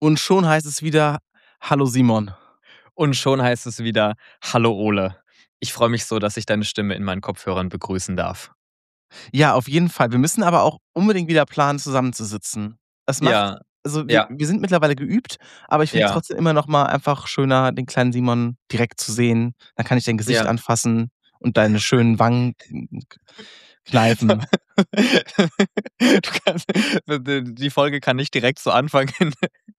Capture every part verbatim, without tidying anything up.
Und schon heißt es wieder: „Hallo Simon." Und schon heißt es wieder: „Hallo Ole." Ich freue mich so, dass ich deine Stimme in meinen Kopfhörern begrüßen darf. Ja, auf jeden Fall. Wir müssen aber auch unbedingt wieder planen, zusammenzusitzen. Es macht Ja, also, wir ja, wir sind mittlerweile geübt, aber ich finde es ja, trotzdem immer noch mal einfach schöner, den kleinen Simon direkt zu sehen. Dann kann ich dein Gesicht ja. anfassen und deine schönen Wangen k kneifen. Du kannst d die Folge kann nicht direkt zu Anfang in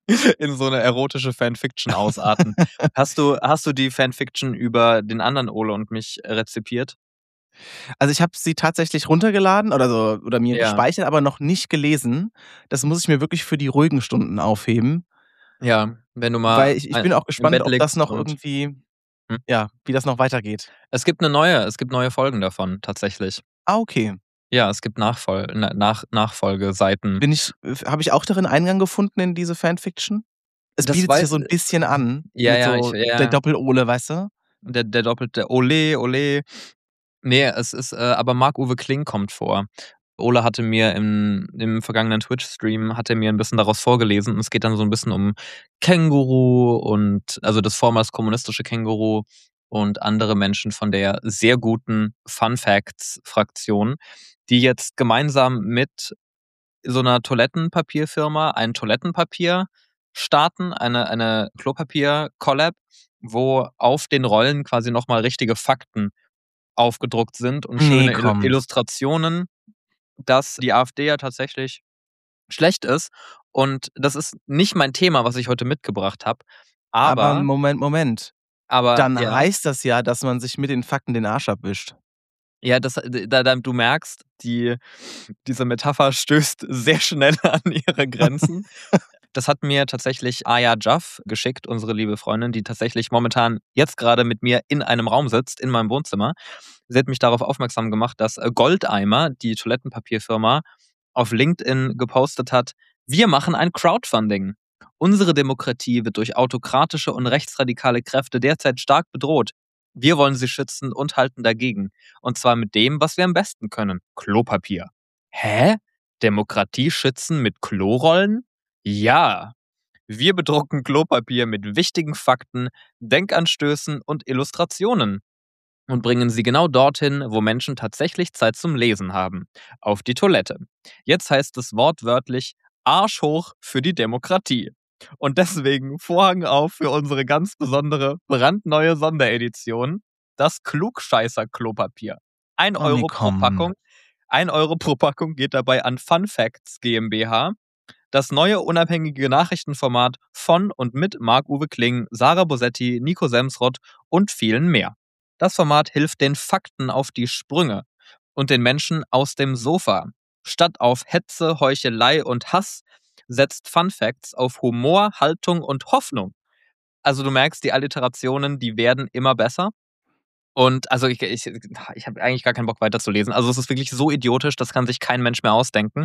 in so 'ne erotische Fanfiction ausarten. Hast du hast du die Fanfiction über den anderen Ole und mich rezipiert? Also, ich habe sie tatsächlich runtergeladen oder so oder mir Ja, gespeichert, aber noch nicht gelesen. Das muss ich mir wirklich für die ruhigen Stunden aufheben, ja, wenn du mal weil ich ich ein bin auch im gespannt, Bett ob das liegst noch und irgendwie hm? ja, wie das noch weitergeht. Es gibt 'ne neue es gibt neue Folgen davon tatsächlich. Ah, okay. Ja, es gibt Nachfol Na Nach Nachfolgeseiten. Bin ich äh, habe ich auch darin Eingang gefunden in diese Fanfiction? Es Das bietet sich ja weiß so 'n bisschen an Ja, mit ja, ich so der ja, Doppel-Ole, weißt du? der der doppelte Ole, Ole. Ne, es ist, äh aber Marc-Uwe Kling kommt vor. Ole hatte mir im im vergangenen Twitch-Stream hat er mir 'n bisschen daraus vorgelesen und es geht dann so 'n bisschen um Känguru und also das vormals kommunistische Känguru und andere Menschen von der sehr guten Fun-Facts-Fraktion, die jetzt gemeinsam mit so 'ner Toilettenpapierfirma ein Toilettenpapier starten, eine eine Klopapier-Collab, wo auf den Rollen quasi noch mal richtige Fakten aufgedruckt sind und Ne, schöne Illu komm. Illustrationen, dass die AfD ja tatsächlich schlecht ist. Und das ist nicht mein Thema, was ich heute mitgebracht habe. Aber Aber Moment, Moment. aber Dann ja, heißt das ja, dass man sich mit den Fakten den Arsch abwischt. ja, das d da da du merkst, die diese Metapher stößt sehr schnell an ihre Grenzen. Das hat mir tatsächlich Aya Jaff geschickt, unsere liebe Freundin, die tatsächlich momentan jetzt gerade mit mir in einem Raum sitzt, in meinem Wohnzimmer. Sie hat mich darauf aufmerksam gemacht, dass äh, Goldeimer, die Toilettenpapierfirma, auf LinkedIn gepostet hat: „Wir machen ein Crowdfunding. Unsere Demokratie wird durch autokratische und rechtsradikale Kräfte derzeit stark bedroht. Wir wollen sie schützen und halten dagegen. Und zwar mit dem, was wir am besten können: Klopapier." Hä? Demokratie schützen mit Klorollen? Ja. Wir bedrucken Klopapier mit wichtigen Fakten, Denkanstößen und Illustrationen und bringen sie genau dorthin, wo Menschen tatsächlich Zeit zum Lesen haben: auf die Toilette. Jetzt heißt es wortwörtlich Arsch hoch für die Demokratie. Und deswegen Vorhang auf für unsere ganz besondere, brandneue Sonderedition, das Klugscheißer-Klopapier. Ein Oh ne, Euro pro komm. Packung. Ein Euro pro Packung geht dabei an Fun Facts GmbH, das neue unabhängige Nachrichtenformat von und mit Marc-Uwe Kling, Sarah Bosetti, Nico Semsrott und vielen mehr. Das Format hilft den Fakten auf die Sprünge und den Menschen aus dem Sofa. Statt auf Hetze, Heuchelei und Hass setzt Fun Facts auf Humor, Haltung und Hoffnung. Also du merkst, die Alliterationen, die werden immer besser. Und also ich, ich, ich habe eigentlich gar keinen Bock weiterzulesen. Also es ist wirklich so idiotisch, das kann sich kein Mensch mehr ausdenken.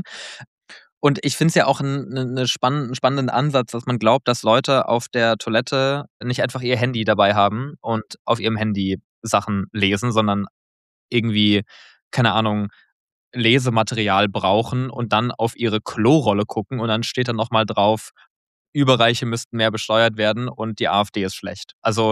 Und ich finde es ja auch 'n 'ne 'ne spann 'n spannenden Ansatz, dass man glaubt, dass Leute auf der Toilette nicht einfach ihr Handy dabei haben und auf ihrem Handy Sachen lesen, sondern irgendwie, keine Ahnung, Lesematerial brauchen und dann auf ihre Klorolle gucken und dann steht dann noch mal drauf: „Überreiche müssten mehr besteuert werden und die AfD ist schlecht." Also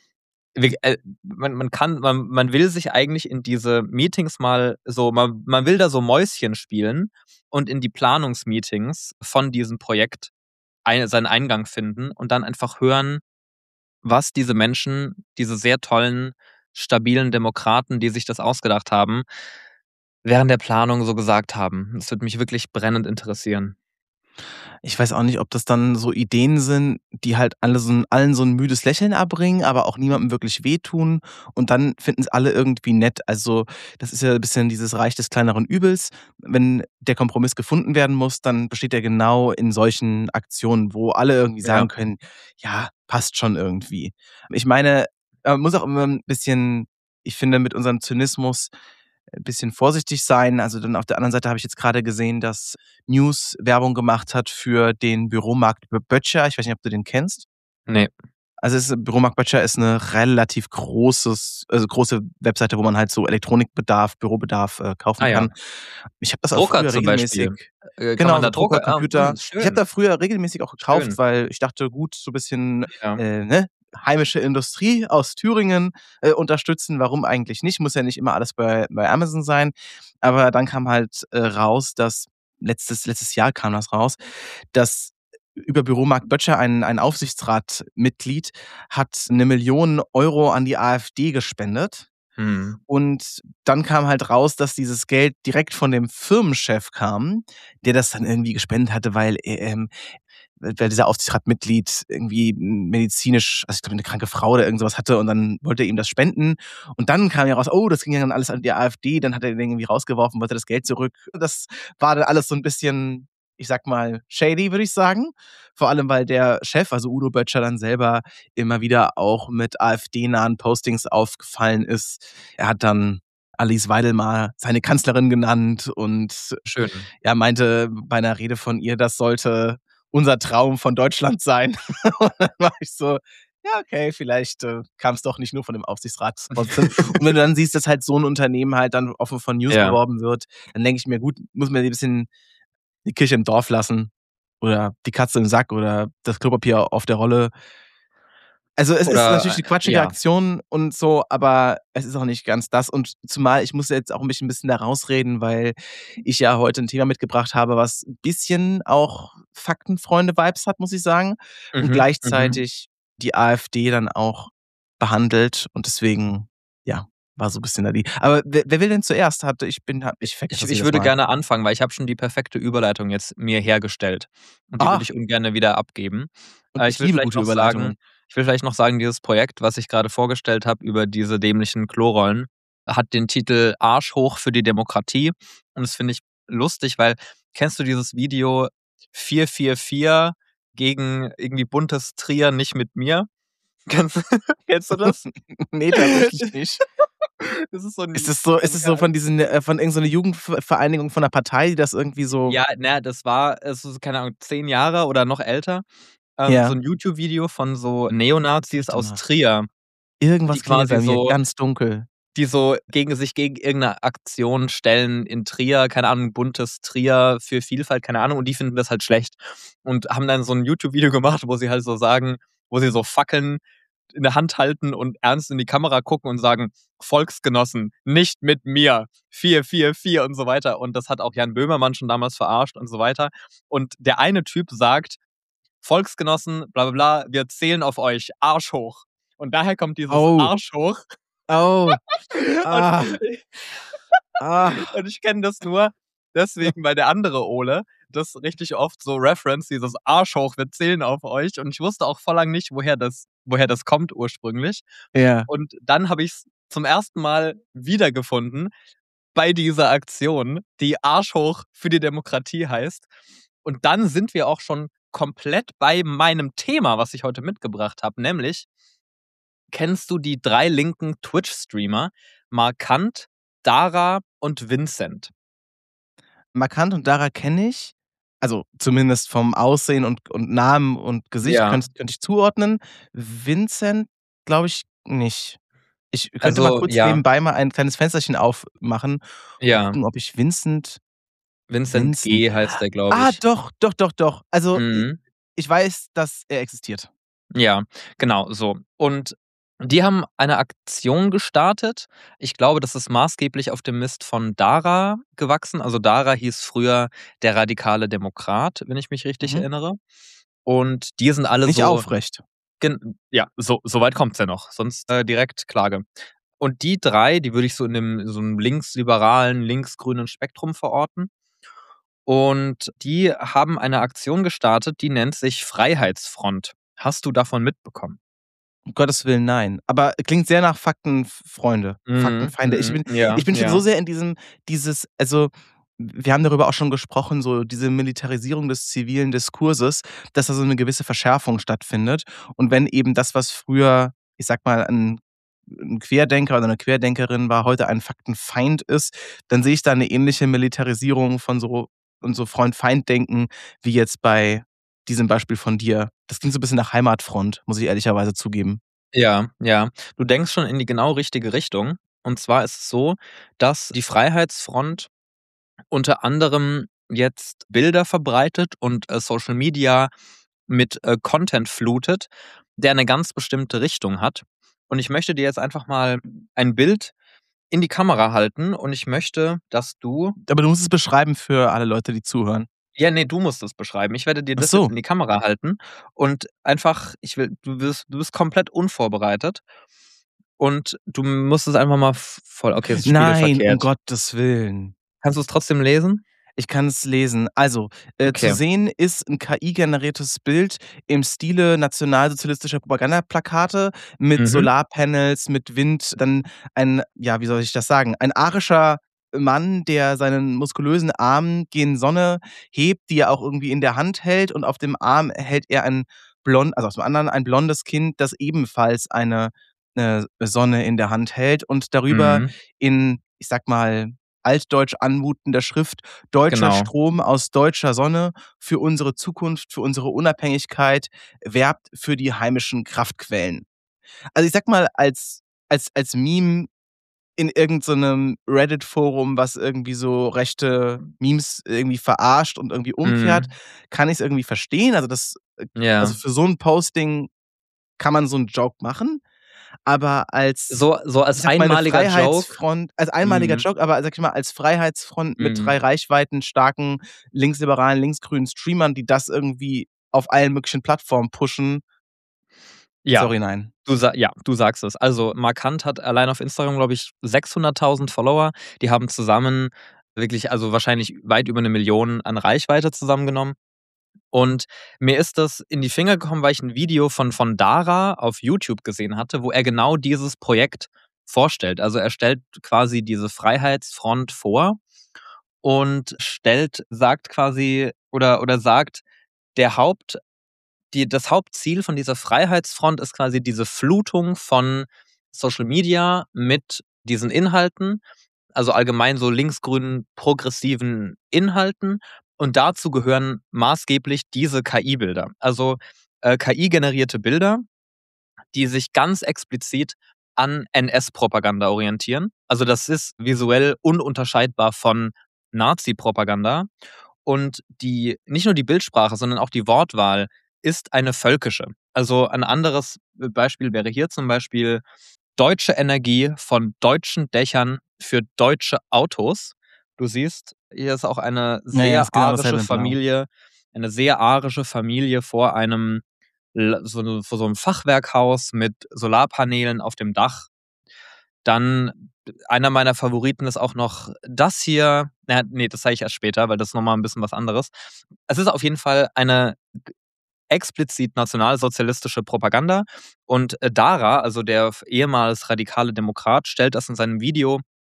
wir äh, man man kann man man will sich eigentlich in diese Meetings mal so man man will da so Mäuschen spielen und in die Planungsmeetings von diesem Projekt ein seinen Eingang finden und dann einfach hören, was diese Menschen, diese sehr tollen, stabilen Demokraten, die sich das ausgedacht haben, während der Planung so gesagt haben. Das würde mich wirklich brennend interessieren. Ich weiß auch nicht, ob das dann so Ideen sind, die halt alle so 'n allen so 'n müdes Lächeln abbringen, aber auch niemandem wirklich wehtun und dann finden's alle irgendwie nett. Also, das ist ja 'n bisschen dieses Reich des kleineren Übels. Wenn der Kompromiss gefunden werden muss, dann besteht er genau in solchen Aktionen, wo alle irgendwie Ja. sagen können: „Ja, passt schon irgendwie." Ich meine, man muss auch immer 'n bisschen, ich finde, mit unserem Zynismus ein bisschen vorsichtig sein. Also, dann auf der anderen Seite habe ich jetzt gerade gesehen, dass News Werbung gemacht hat für den Büromarkt Bö Böttcher. Ich weiß nicht, ob du den kennst? Ne. Also es ist Büro Mark Böttcher ist 'ne relativ großes also große Webseite, wo man halt so Elektronikbedarf, Bürobedarf, äh, kaufen Ah ja. kann. Ich habe das auch Drucker früher zum regelmäßig Beispiel. Äh, kann genau, man so da Drucker, Drucker ah, Computer. hm, Ich habe schön. da früher regelmäßig auch gekauft, Schön. weil ich dachte: „Gut, so bisschen, Ja. äh, ne, heimische Industrie aus Thüringen, äh, unterstützen. Warum eigentlich nicht? Muss ja nicht immer alles bei bei Amazon sein.“ Aber dann kam halt, äh, raus, dass letztes letztes Jahr kam das raus, dass über Büro Mark Böttcher ein ein Aufsichtsratmitglied hat 'ne Million Euro an die AfD gespendet. Mhm. Und dann kam halt raus, dass dieses Geld direkt von dem Firmenchef kam, der das dann irgendwie gespendet hatte, weil, äh, ähm weil dieser Aufsichtsratmitglied irgendwie m medizinisch also ich glaube 'ne kranke Frau oder irgend so was hatte und dann wollte er ihm das spenden. Und dann kam ja raus: „Oh, das ging ja dann alles an die AfD.“ Dann hat er den irgendwie rausgeworfen, wollte das Geld zurück. Das war dann alles so 'n bisschen, ich sage mal, shady, würde ich sagen. Vor allem, weil der Chef, also Udo Böttcher dann selber immer wieder auch mit AfD-nahen Postings aufgefallen ist. Er hat dann Alice Weidel mal seine Kanzlerin genannt und, Schön. ja, meinte bei 'ner Rede von ihr, das sollte unser Traum von Deutschland sein. Und dann war ich so: „Ja, okay, vielleicht, äh, kam's doch nicht nur von dem Aufsichtsratsvorsitzenden.“ Und wenn du dann siehst, dass halt so 'n Unternehmen halt dann offen von News Ja. beworben wird, dann denke ich mir: „Gut, muss man 'n bisschen die Kirche im Dorf lassen oder die Katze im Sack oder das Klopapier auf der Rolle.“ Also, es ist natürlich Oder 'ne quatschige ja. Aktion und so, aber es ist auch nicht ganz das. Und zumal ich muss jetzt auch mich 'n bisschen da rausreden, weil ich ja heute 'n Thema mitgebracht habe, was 'n bisschen auch Faktenfreunde-Vibes hat, muss ich sagen, und Mhm, mhm. gleichzeitig die AfD dann auch behandelt. Und deswegen, ja, war so bisschen da die aber wer wer will denn zuerst? Hatte ich bin ha ich vergesse Ich das ich jedes würde Mal. gerne anfangen, weil ich habe schon die perfekte Überleitung jetzt mir hergestellt. Und die würde Ah. ich ungerne wieder abgeben. Und Äh, ich ich will liebe vielleicht gute noch sagen Überleitungen. ich will vielleicht noch sagen, dieses Projekt, was ich grade vorgestellt habe über diese dämlichen Klorollen, hat den Titel „Arsch hoch für die Demokratie“. Und das finde ich lustig, weil kennst du dieses Video „vier vier vier gegen irgendwie buntes Trier, nicht mit mir“? Kennst kennst du das? Ne, tatsächlich nicht. Das ist so Ist 'n es so ist also es so ja von diesen äh, von irgend so 'ne Jugendv Vereinigung von 'ner Partei, die das irgendwie so Ja, na ja, das war es ist, keine Ahnung, zehn Jahre oder noch älter. Ähm, so Ja. 'n YouTube-Video von so Neonazis Warte aus mal. Trier, die Irgendwas klingelt quasi bei mir, so ganz dunkel. die so gegen sich gegen irgend 'ne Aktion stellen in Trier, keine Ahnung, buntes Trier für Vielfalt, keine Ahnung, und die finden das halt schlecht. Und haben dann so 'n YouTube-Video gemacht, wo sie halt so sagen wo sie so Fackeln in der Hand halten und ernst in die Kamera gucken und sagen: „Volksgenossen, nicht mit mir, vier vier vier“ und so weiter. Und das hat auch Jan Böhmermann schon damals verarscht und so weiter. Und der eine Typ sagt: „Volksgenossen, bla bla bla, wir zählen auf euch, Arsch hoch.“ Und daher kommt dieses Oh. Arsch hoch. Oh. Und Ah. Ah. und ich kenne das nur deswegen, weil der andere Ole das richtig oft so referenced, dieses Arsch hoch, wir zählen auf euch. Und ich wusste auch voll lang nicht, woher das woher das kommt ursprünglich. Ja. Und dann habe ich's zum ersten Mal wiedergefunden bei dieser Aktion, die „Arsch hoch für die Demokratie“ heißt. Und dann sind wir auch schon komplett bei meinem Thema, was ich heute mitgebracht habe, nämlich kennst du die drei linken Twitch-Streamer Markant, Dara und Vincent? Markant und Dara kenne ich. Also, zumindest vom Aussehen und und Namen und Gesicht Ja. könnt könnte ich zuordnen. Vincent glaube ich nicht. Ich könnte mal Also, kurz ja. nebenbei mal ein kleines Fensterchen aufmachen und Ja. gucken, ob ich Vincent Vincent Vincent G. heißt der, glaube ah, ich. doch, doch, doch, doch. Also, i Mhm. ich weiß, dass er existiert. Ja, genau so. Und die haben eine Aktion gestartet. Ich glaube, das ist maßgeblich auf dem Mist von Dara gewachsen. Also, Dara hieß früher der radikale Demokrat, wenn ich mich richtig Mhm. erinnere. Und die sind alle Nicht so aufrecht. gen ja, so so weit kommt's ja noch, sonst, äh, direkt Klage. Und die drei, die würde ich so in 'nem so 'nem linksliberalen, linksgrünen Spektrum verorten. Und die haben eine Aktion gestartet, die nennt sich Freiheitsfront. Hast du davon mitbekommen? Um Gottes Willen, nein. Aber klingt sehr nach Faktenf Freunde, Mhm, Faktenfeinde. Ich mhm. bin Ja, ich bin schon so ja. sehr in diesem dieses also, wir haben darüber auch schon gesprochen, so diese Militarisierung des zivilen Diskurses, dass da so 'ne gewisse Verschärfung stattfindet. Und wenn eben das, was früher, ich sage mal, 'n 'n Querdenker oder 'ne Querdenkerin war, heute ein Faktenfeind ist, dann sehe ich da 'ne ähnliche Militarisierung von so und so Freund-Feind-Denken wie jetzt bei diesem Beispiel von dir. Das klingt so 'n bisschen nach Heimatfront, muss ich ehrlicherweise zugeben. Ja, ja. Du denkst schon in die genau richtige Richtung. Und zwar ist es so, dass die Freiheitsfront unter anderem jetzt Bilder verbreitet und, äh, Social Media mit, äh, Content flutet, der 'ne ganz bestimmte Richtung hat. Und ich möchte dir jetzt einfach mal ein Bild in die Kamera halten und ich möchte, dass du Aber du musst es beschreiben für alle Leute, die zuhören. Ja, ne, du musst es beschreiben. Ich werde dir Ach das jetzt so. in die Kamera halten und einfach ich will du wirst du bist komplett unvorbereitet und du musst es einfach mal v voll okay, es ist Nein, um spiegelverkehrt. Gottes Willen. Kannst du's trotzdem lesen? Ich kann es lesen. Also, äh, zu Okay. sehen ist 'n K I-generiertes Bild im Stile nationalsozialistischer Propagandaplakate mit Mhm. Solarpanels, mit Wind, dann ein ja, wie soll ich das sagen, ein arischer Mann, der seinen muskulösen Arm gen Sonne hebt, die er auch irgendwie in der Hand hält und auf dem Arm hält er ein blond also, auf dem anderen ein blondes Kind, das ebenfalls eine, äh, Sonne in der Hand hält und darüber Mhm. in, ich sage mal, altdeutsch anmutender Schrift: „Deutscher Genau. Strom aus deutscher Sonne für unsere Zukunft, für unsere Unabhängigkeit, werbt für die heimischen Kraftquellen.“ Also, ich sage mal, als als als Meme in irgend so 'nem Reddit-Forum, was irgendwie so rechte Memes irgendwie verarscht und irgendwie umkehrt, Mhm. kann ich's irgendwie verstehen. Also, das äh, also, Ja. für so 'n Posting kann man so 'n Joke machen, aber als, So so ich als sage mal, 'ne einmaliger Joke Freiheitsfront als einmaliger mhm. Joke, aber sage ich mal, als Freiheitsfront mit Mhm. drei reichweitenstarken linksliberalen, linksgrünen Streamern, die das irgendwie auf allen möglichen Plattformen pushen Ja, sorry, nein. du sa ja, du sagst es. Also, Markant hat allein auf Instagram, glaube ich, sechshunderttausend Follower. Die haben zusammen wirklich also, wahrscheinlich weit über 'ne Million an Reichweite zusammengenommen. Und mir ist das in die Finger gekommen, weil ich 'n Video von von Dara auf YouTube gesehen hatte, wo er genau dieses Projekt vorstellt. Also, er stellt quasi diese Freiheitsfront vor und stellt sagt quasi oder oder sagt, der Haupt die das Hauptziel von dieser Freiheitsfront ist quasi diese Flutung von Social Media mit diesen Inhalten, also, allgemein so linksgrünen, progressiven Inhalten. Und dazu gehören maßgeblich diese K I-Bilder. Also, äh, K I-generierte Bilder, die sich ganz explizit an NS-Propaganda orientieren. Also, das ist visuell ununterscheidbar von Nazi-Propaganda. Und die nicht nur die Bildsprache, sondern auch die Wortwahl ist eine völkische. Also, ein anderes Beispiel wäre hier zum Beispiel: „Deutsche Energie von deutschen Dächern für deutsche Autos.“ Du siehst, hier ist auch eine Ja, ja, sehr ist genau arische dasselbe in blau. Familie eine sehr arische Familie vor einem l so 'ne vor so 'nem Fachwerkhaus mit Solarpaneelen auf dem Dach. Dann einer meiner Favoriten ist auch noch das hier. Na ja, ne, das zeige ich erst später, weil das ist noch mal 'n bisschen was anderes. Es ist auf jeden Fall eine g explizit nationalsozialistische Propaganda und, äh, Dara, also, der f ehemals radikale Demokrat, stellt das in seinem Video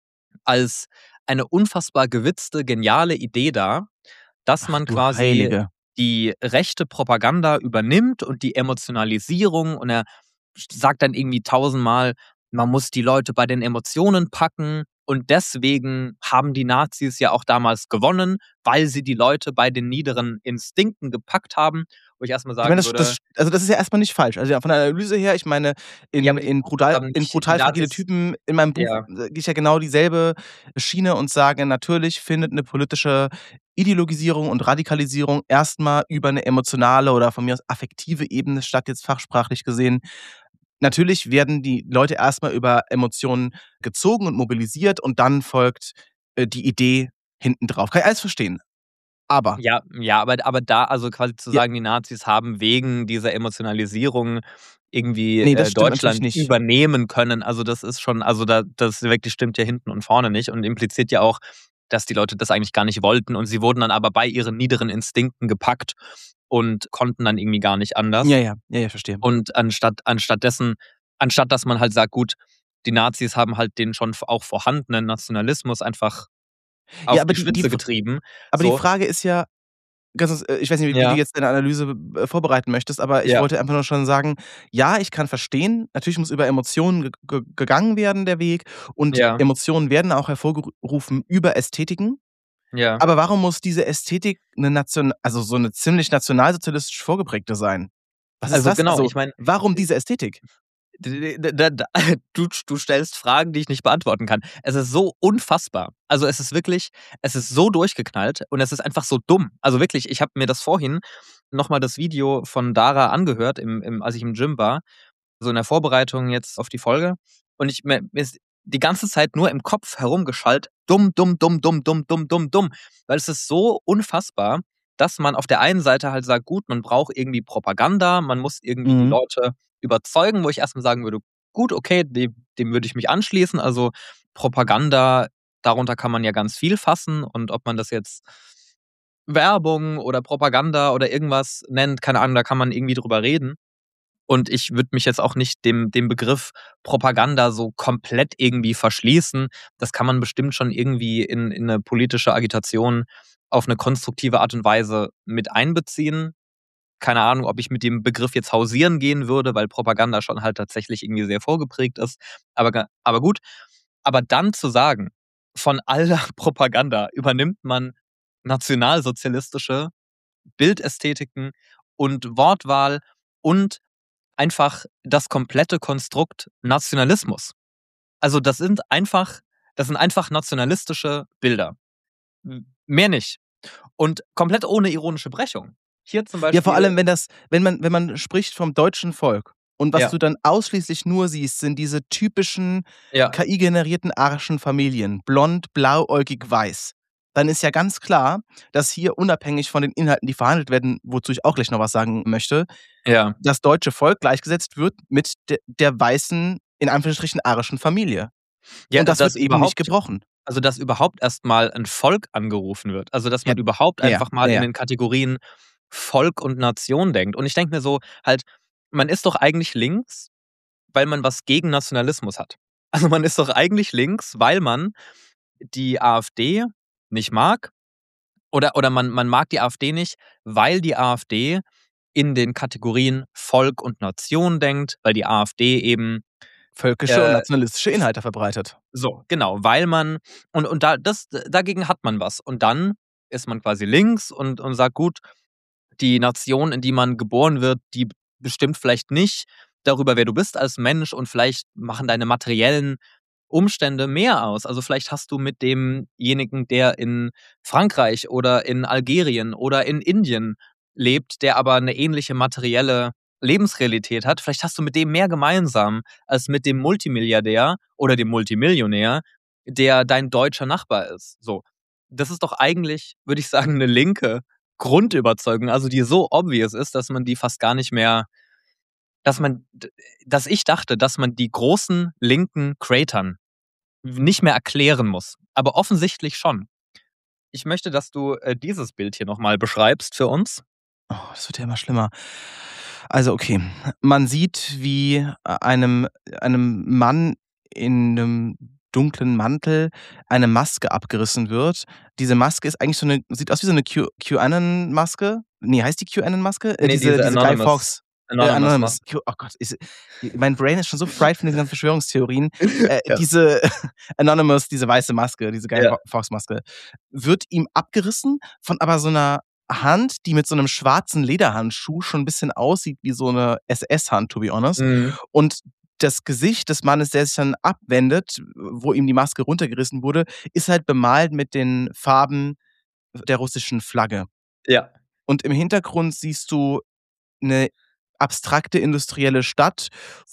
als eine unfassbar gewitzte, geniale Idee dar, dass Ach man du quasi Heilige. die rechte Propaganda übernimmt und die Emotionalisierung und er sch sagt dann irgendwie tausendmal: „Man muss die Leute bei den Emotionen packen und deswegen haben die Nazis ja auch damals gewonnen, weil sie die Leute bei den niederen Instinkten gepackt haben.“ Wo ich erst mal Ich meine, sagen das würde das also, das ist ja erst mal nicht falsch. Also, ja, von der Analyse her, ich meine, Ja, in aber die in brutal haben in nicht die „Brutal fragile Nazis Typen“ in meinem Buch, ja. äh, gehe ich ja genau dieselbe Schiene und sage: „Natürlich findet 'ne politische Ideologisierung und Radikalisierung erst mal über 'ne emotionale oder von mir aus affektive Ebene statt“, jetzt fachsprachlich gesehen. Natürlich werden die Leute erst mal über Emotionen gezogen und mobilisiert und dann folgt, äh, die Idee hinten drauf. Kann ich alles verstehen. Aber Ja, ja, aber aber da also, quasi zu Ja. sagen, die Nazis haben wegen dieser Emotionalisierung irgendwie, Ne, das äh, stimmt natürlich Deutschland nicht. übernehmen können. Also, das ist schon also, da das wirklich stimmt ja hinten und vorne nicht und impliziert ja auch, dass die Leute das eigentlich gar nicht wollten und sie wurden dann aber bei ihren niederen Instinkten gepackt und konnten dann irgendwie gar nicht anders. Ja, ja. Ja, ja, verstehe. Und anstatt anstatt dessen anstatt dass man halt sagt: „Gut, die Nazis haben halt den schon v auch vorhandenen Nationalismus einfach Ja, auf aber die die die Spitze F getrieben“, aber die so. Frage ist ja ganz kurz, äh, ich weiß nicht, wie du Ja. jetzt deine Analyse, äh, vorbereiten möchtest, aber ich Ja. wollte einfach nur schon sagen: Ja, ich kann verstehen, natürlich muss über Emotionen ge ge gegangen werden der Weg und Ja. Emotionen werden auch hervorgeru rufen über Ästhetiken. Ja. Aber warum muss diese Ästhetik 'ne Nation also so 'ne ziemlich nationalsozialistisch vorgeprägte sein? Was ist Also das? genau, Also, ich meine, warum diese Ästhetik? d d d d du du stellst Fragen, die ich nicht beantworten kann. Es ist so unfassbar. Also, es ist wirklich es ist so durchgeknallt und es ist einfach so dumm. Also wirklich, ich habe mir das vorhin noch mal das Video von Dara angehört, im im als ich im Gym war, so in der Vorbereitung jetzt auf die Folge. Und ich mir mir ist die ganze Zeit nur im Kopf herumgeschallt: „Dumm, dumm, dumm, dumm, dumm, dumm, dumm, dumm." Weil es ist so unfassbar, dass man auf der einen Seite halt sagt: „Gut, man braucht irgendwie Propaganda, man muss irgendwie die Mhm. Leute überzeugen", wo ich erst mal sagen würde: „Gut, okay, dem dem würde ich mich anschließen." Also, Propaganda, darunter kann man ja ganz viel fassen und ob man das jetzt Werbung oder Propaganda oder irgendwas nennt, keine Ahnung, da kann man irgendwie drüber reden. Und ich würde mich jetzt auch nicht dem dem Begriff Propaganda so komplett irgendwie verschließen. Das kann man bestimmt schon irgendwie in in 'ne politische Agitation auf 'ne konstruktive Art und Weise mit einbeziehen. Keine Ahnung, ob ich mit dem Begriff jetzt hausieren gehen würde, weil Propaganda schon halt tatsächlich irgendwie sehr vorgeprägt ist. Aber ga aber gut. Aber dann zu sagen, von aller Propaganda übernimmt man nationalsozialistische Bildästhetiken und Wortwahl und einfach das komplette Konstrukt Nationalismus. Also, das sind einfach das sind einfach nationalistische Bilder. M mehr nicht. Und komplett ohne ironische Brechung. Hier zum Ja, vor Beispiel allem, wenn das wenn man wenn man spricht vom deutschen Volk und was Ja. du dann ausschließlich nur siehst, sind diese typischen Ja. K I-generierten arischen Familien, blond, blauäugig, weiß. Dann ist ja ganz klar, dass hier unabhängig von den Inhalten, die verhandelt werden, wozu ich auch gleich noch was sagen möchte, Ja. das deutsche Volk gleichgesetzt wird mit de der weißen, in Anführungsstrichen, arischen Familie. Ja, Und das wird dass eben nicht überhaupt gebrochen. also, dass überhaupt erst mal 'n Volk angerufen wird. Also, dass Ja. man überhaupt Ja, ja. einfach mal Ja, in ja. den Kategorien Volk und Nation denkt. Und ich denke mir so halt, man ist doch eigentlich links, weil man was gegen Nationalismus hat. Also, man ist doch eigentlich links, weil man die AfD nicht mag oder oder man man mag die AfD nicht, weil die AfD in den Kategorien Volk und Nation denkt, weil die AfD eben, Völkische und äh, nationalistische f Inhalte verbreitet. so, genau, weil man und und da das dagegen hat man was. Und dann ist man quasi links und und sagt: „Gut, die Nation, in die man geboren wird, die bestimmt vielleicht nicht darüber, wer du bist als Mensch und vielleicht machen deine materiellen Umstände mehr aus." Also, vielleicht hast du mit demjenigen, der in Frankreich oder in Algerien oder in Indien lebt, der aber 'ne ähnliche materielle Lebensrealität hat, vielleicht hast du mit dem mehr gemeinsam als mit dem Multimilliardär oder dem Multimillionär, der dein deutscher Nachbar ist, so. Das ist doch eigentlich, würde ich sagen, 'ne linke Grundüberzeugung, also, die so obvious ist, dass man die fast gar nicht mehr dass man d dass ich dachte, dass man die großen linken Creatern nicht mehr erklären muss, aber offensichtlich schon. Ich möchte, dass du, äh, dieses Bild hier noch mal beschreibst für uns. Oh, das wird ja immer schlimmer. Also, okay, man sieht, wie einem einem Mann in 'nem dunklen Mantel eine Maske abgerissen wird. Diese Maske ist eigentlich so 'ne sieht aus wie so 'ne Q QAnon-Maske. Ne, heißt die QAnon-Maske? Äh, Ne, diese diese diese Guy Anonymous Fawkes äh, Anonymous Anonymous. Maske. Q oh Gott, ist mein Brain ist schon so fried von diesen ganzen Verschwörungstheorien. Äh, Ja. diese Anonymous, diese weiße Maske, diese Guy Ja. Fa Fawkes-Maske, wird ihm abgerissen von aber so 'ner Hand, die mit so 'nem schwarzen Lederhandschuh schon 'n bisschen aussieht wie so 'ne SS-Hand, to be honest. Mhm. Und das Gesicht des Mannes, der sich dann abwendet, wo ihm die Maske runtergerissen wurde, ist halt bemalt mit den Farben der russischen Flagge. Ja. Und im Hintergrund siehst du 'ne abstrakte industrielle Stadt,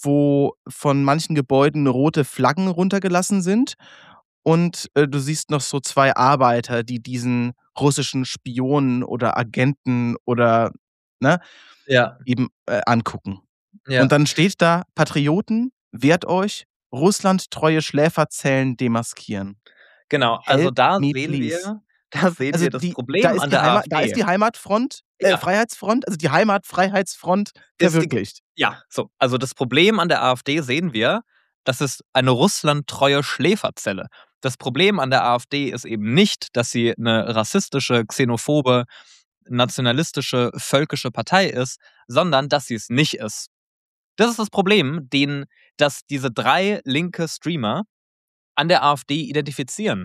wo von manchen Gebäuden rote Flaggen runtergelassen sind. Und, äh, du siehst noch so zwei Arbeiter, die diesen russischen Spionen oder Agenten oder, ne, Ja. eben, äh, angucken. Und Ja. dann steht da: „Patrioten, wehrt euch, russlandtreue Schläferzellen demaskieren. Genau, also Help da me sehen please.“ wir da sehen Also, wir das die da Problem ist an die der Heimat da ist AfD. die Heimatfront äh, Ja. Freiheitsfront, also die Heimat-Freiheitsfront Ist die verwirklicht. ja, so. Also, das Problem an der AfD sehen wir, das ist eine russlandtreue Schläferzelle. Das Problem an der AfD ist eben nicht, dass sie 'ne rassistische, xenophobe, nationalistische, völkische Partei ist, sondern dass sie's nicht ist. Das ist das Problem, den dass diese drei linke Streamer an der AfD identifizieren.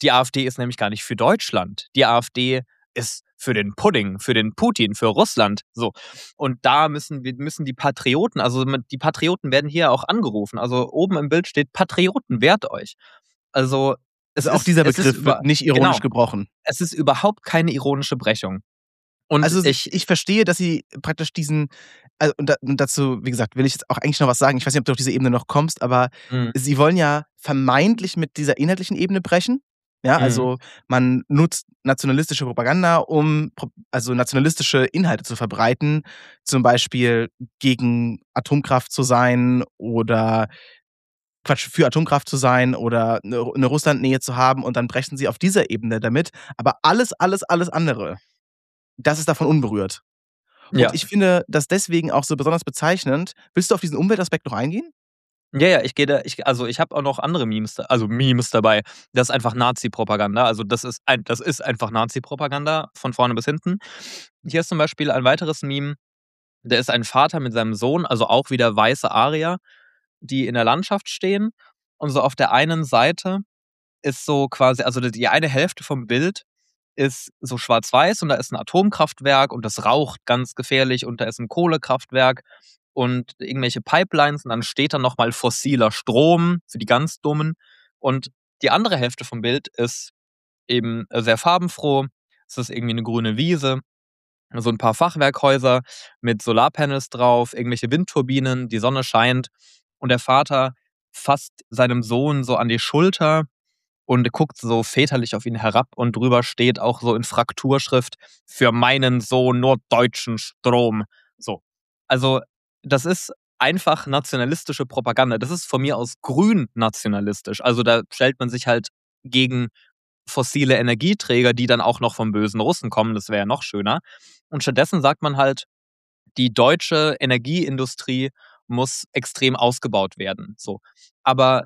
Die AfD ist nämlich gar nicht für Deutschland. Die AfD ist für den Pudding, für den Putin, für Russland. So. Und da müssen wir müssen die Patrioten, also die Patrioten werden hier auch angerufen. Also oben im Bild steht: Patrioten, wehrt euch. Also es Also auch ist, dieser es ist Begriff über, wird nicht ironisch genau, gebrochen. es ist überhaupt keine ironische Brechung. Und Also ich, ich verstehe, dass sie praktisch diesen, also und, da, und dazu, wie gesagt, will ich jetzt auch eigentlich noch was sagen. Ich weiß nicht, ob du auf diese Ebene noch kommst, aber mh, sie wollen ja vermeintlich mit dieser inhaltlichen Ebene brechen. Ja, mh, also man nutzt nationalistische Propaganda, um pro- also nationalistische Inhalte zu verbreiten, zum Beispiel gegen Atomkraft zu sein oder Quatsch, für Atomkraft zu sein oder eine, eine Russlandnähe zu haben und dann brechen sie auf dieser Ebene damit. Aber alles, alles, alles andere, das ist davon unberührt. Und ja. ich finde das deswegen auch so besonders bezeichnend. Willst du auf diesen Umweltaspekt noch eingehen? Ja, ja, ich gehe da, ich, also ich habe auch noch andere Memes, da- also Memes dabei. Das ist einfach Nazi-Propaganda. Also das ist ein, das ist einfach Nazi-Propaganda von vorne bis hinten. Hier ist zum Beispiel ein weiteres Meme. Da ist ein Vater mit seinem Sohn, also auch wieder weiße Arier, die in der Landschaft stehen. Und so auf der einen Seite ist so quasi, also die eine Hälfte vom Bild ist so schwarz-weiß und da ist ein Atomkraftwerk und das raucht ganz gefährlich und da ist ein Kohlekraftwerk und irgendwelche Pipelines und dann steht da nochmal fossiler Strom für die ganz Dummen. Und die andere Hälfte vom Bild ist eben äh, sehr farbenfroh. Es ist irgendwie eine grüne Wiese, so ein paar Fachwerkhäuser mit Solarpanels drauf, irgendwelche Windturbinen, die Sonne scheint und der Vater fasst seinem Sohn so an die Schulter und guckt so väterlich auf ihn herab und drüber steht auch so in Frakturschrift: Für meinen Sohn nur deutschen Strom. So. Also, das ist einfach nationalistische Propaganda. Das ist von mir aus grün nationalistisch. Also, da stellt man sich halt gegen fossile Energieträger, die dann auch noch vom bösen Russen kommen. Das wäre ja noch schöner. Und stattdessen sagt man halt, die deutsche Energieindustrie muss extrem ausgebaut werden. So. Aber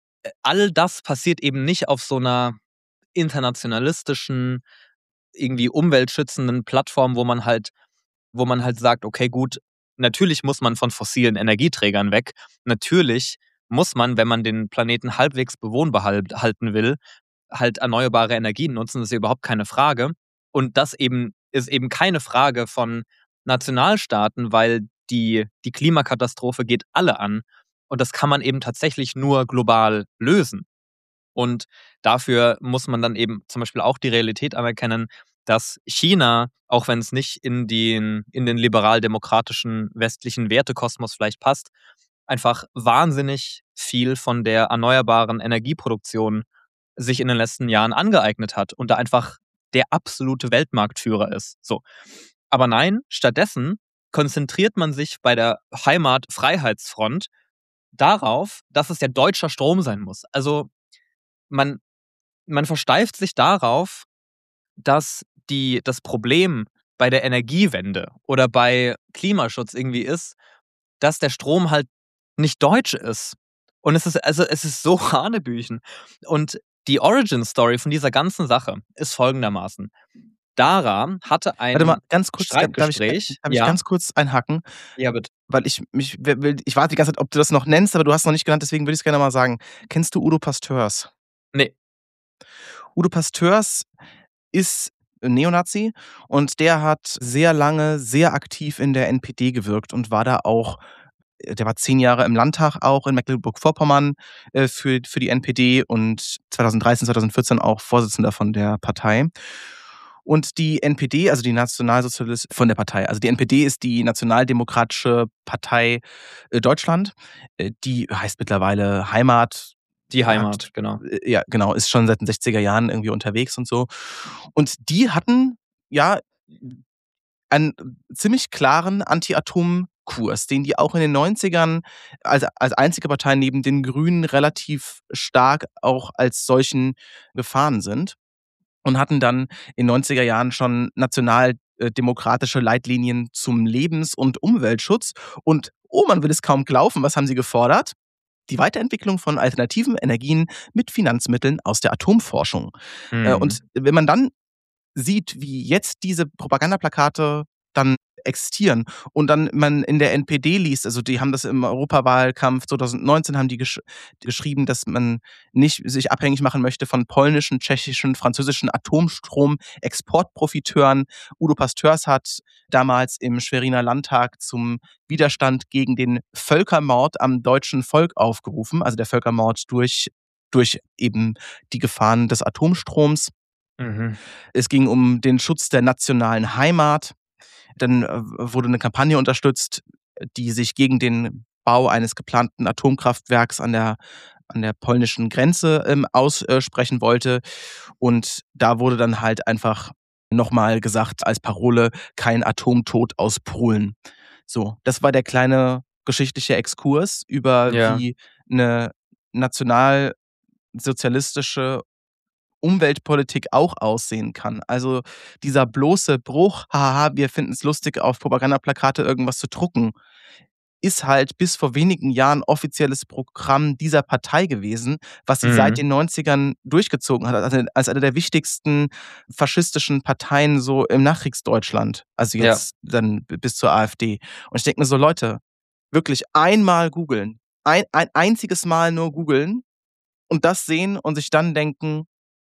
all das passiert eben nicht auf so einer internationalistischen, irgendwie umweltschützenden Plattform, wo man halt, wo man halt sagt, okay, gut, natürlich muss man von fossilen Energieträgern weg. Natürlich muss man, wenn man den Planeten halbwegs bewohnbar halt- halten will, halt erneuerbare Energien nutzen. Das ist ja überhaupt keine Frage. Und das eben ist eben keine Frage von Nationalstaaten, weil die, die Klimakatastrophe geht alle an. Und das kann man eben tatsächlich nur global lösen. Und dafür muss man dann eben zum Beispiel auch die Realität anerkennen, dass China, auch wenn es nicht in den, in den liberal-demokratischen westlichen Wertekosmos vielleicht passt, einfach wahnsinnig viel von der erneuerbaren Energieproduktion sich in den letzten Jahren angeeignet hat und da einfach der absolute Weltmarktführer ist. So. Aber nein, stattdessen konzentriert man sich bei der Heimat-Freiheitsfront darauf, dass es ja deutscher Strom sein muss. Also man, man versteift sich darauf, dass die, das Problem bei der Energiewende oder bei Klimaschutz irgendwie ist, dass der Strom halt nicht deutsch ist. Und es ist, also es ist so hanebüchen. Und die Origin-Story von dieser ganzen Sache ist folgendermaßen. Dara hatte Warte mal, ein ganz kurz, darf ich, Streitgespräch. darf ich Ja, ganz kurz einhacken? ja, bitte. Weil ich mich will, ich warte die ganze Zeit, ob du das noch nennst, aber du hast es noch nicht genannt, deswegen würde ich es gerne mal sagen. Kennst du Udo Pasteurs? Nee. Udo Pasteurs ist Neonazi und der hat sehr lange sehr aktiv in der N P D gewirkt und war da auch, der war zehn Jahre im Landtag auch in Mecklenburg-Vorpommern äh, für, für die N P D und zwanzig dreizehn, zwanzig vierzehn auch Vorsitzender von der Partei. Und die N P D, also die Nationalsozialist von der Partei, also die N P D ist die Nationaldemokratische Partei äh, Deutschland. Äh, die heißt mittlerweile Heimat. Die Hat, Heimat, genau. äh, ja, genau, ist schon seit den sechziger Jahren irgendwie unterwegs und so. Und die hatten ja einen ziemlich klaren Anti-Atom-Kurs, den die auch in den neunzigern als, als einzige Partei neben den Grünen relativ stark auch als solchen gefahren sind und hatten dann in den neunziger Jahren schon nationaldemokratische Leitlinien zum Lebens- und Umweltschutz. Und oh, man will es kaum glauben, was haben sie gefordert? Die Weiterentwicklung von alternativen Energien mit Finanzmitteln aus der Atomforschung. Äh, Mhm. Und wenn man dann sieht, wie jetzt diese Propagandaplakate dann existieren. Und dann man in der N P D liest, also die haben das im Europawahlkampf zwanzig neunzehn haben die gesch geschrieben, dass man nicht sich abhängig machen möchte von polnischen, tschechischen, französischen Atomstrom-Exportprofiteuren. Udo Pasteurs hat damals im Schweriner Landtag zum Widerstand gegen den Völkermord am deutschen Volk aufgerufen, also der Völkermord durch, durch eben die Gefahren des Atomstroms. Mhm. Es ging um den Schutz der nationalen Heimat. Dann äh, wurde eine Kampagne unterstützt, die sich gegen den Bau eines geplanten Atomkraftwerks an der, an der polnischen Grenze ähm, aussprechen wollte. Und da wurde dann halt einfach nochmal gesagt als Parole, kein Atomtod aus Polen. So, das war der kleine geschichtliche Exkurs über Ja. wie eine nationalsozialistische Umweltpolitik auch aussehen kann. Also dieser bloße Bruch, haha, wir finden es lustig, auf Propagandaplakate irgendwas zu drucken, ist halt bis vor wenigen Jahren offizielles Programm dieser Partei gewesen, was sie seit Mhm. den neunzigern durchgezogen hat, also als eine der wichtigsten faschistischen Parteien so im Nachkriegsdeutschland. Also Ja. jetzt dann b- bis zur AfD. Und ich denke mir so, Leute, wirklich einmal googeln, ein, ein einziges Mal nur googeln und das sehen und sich dann denken,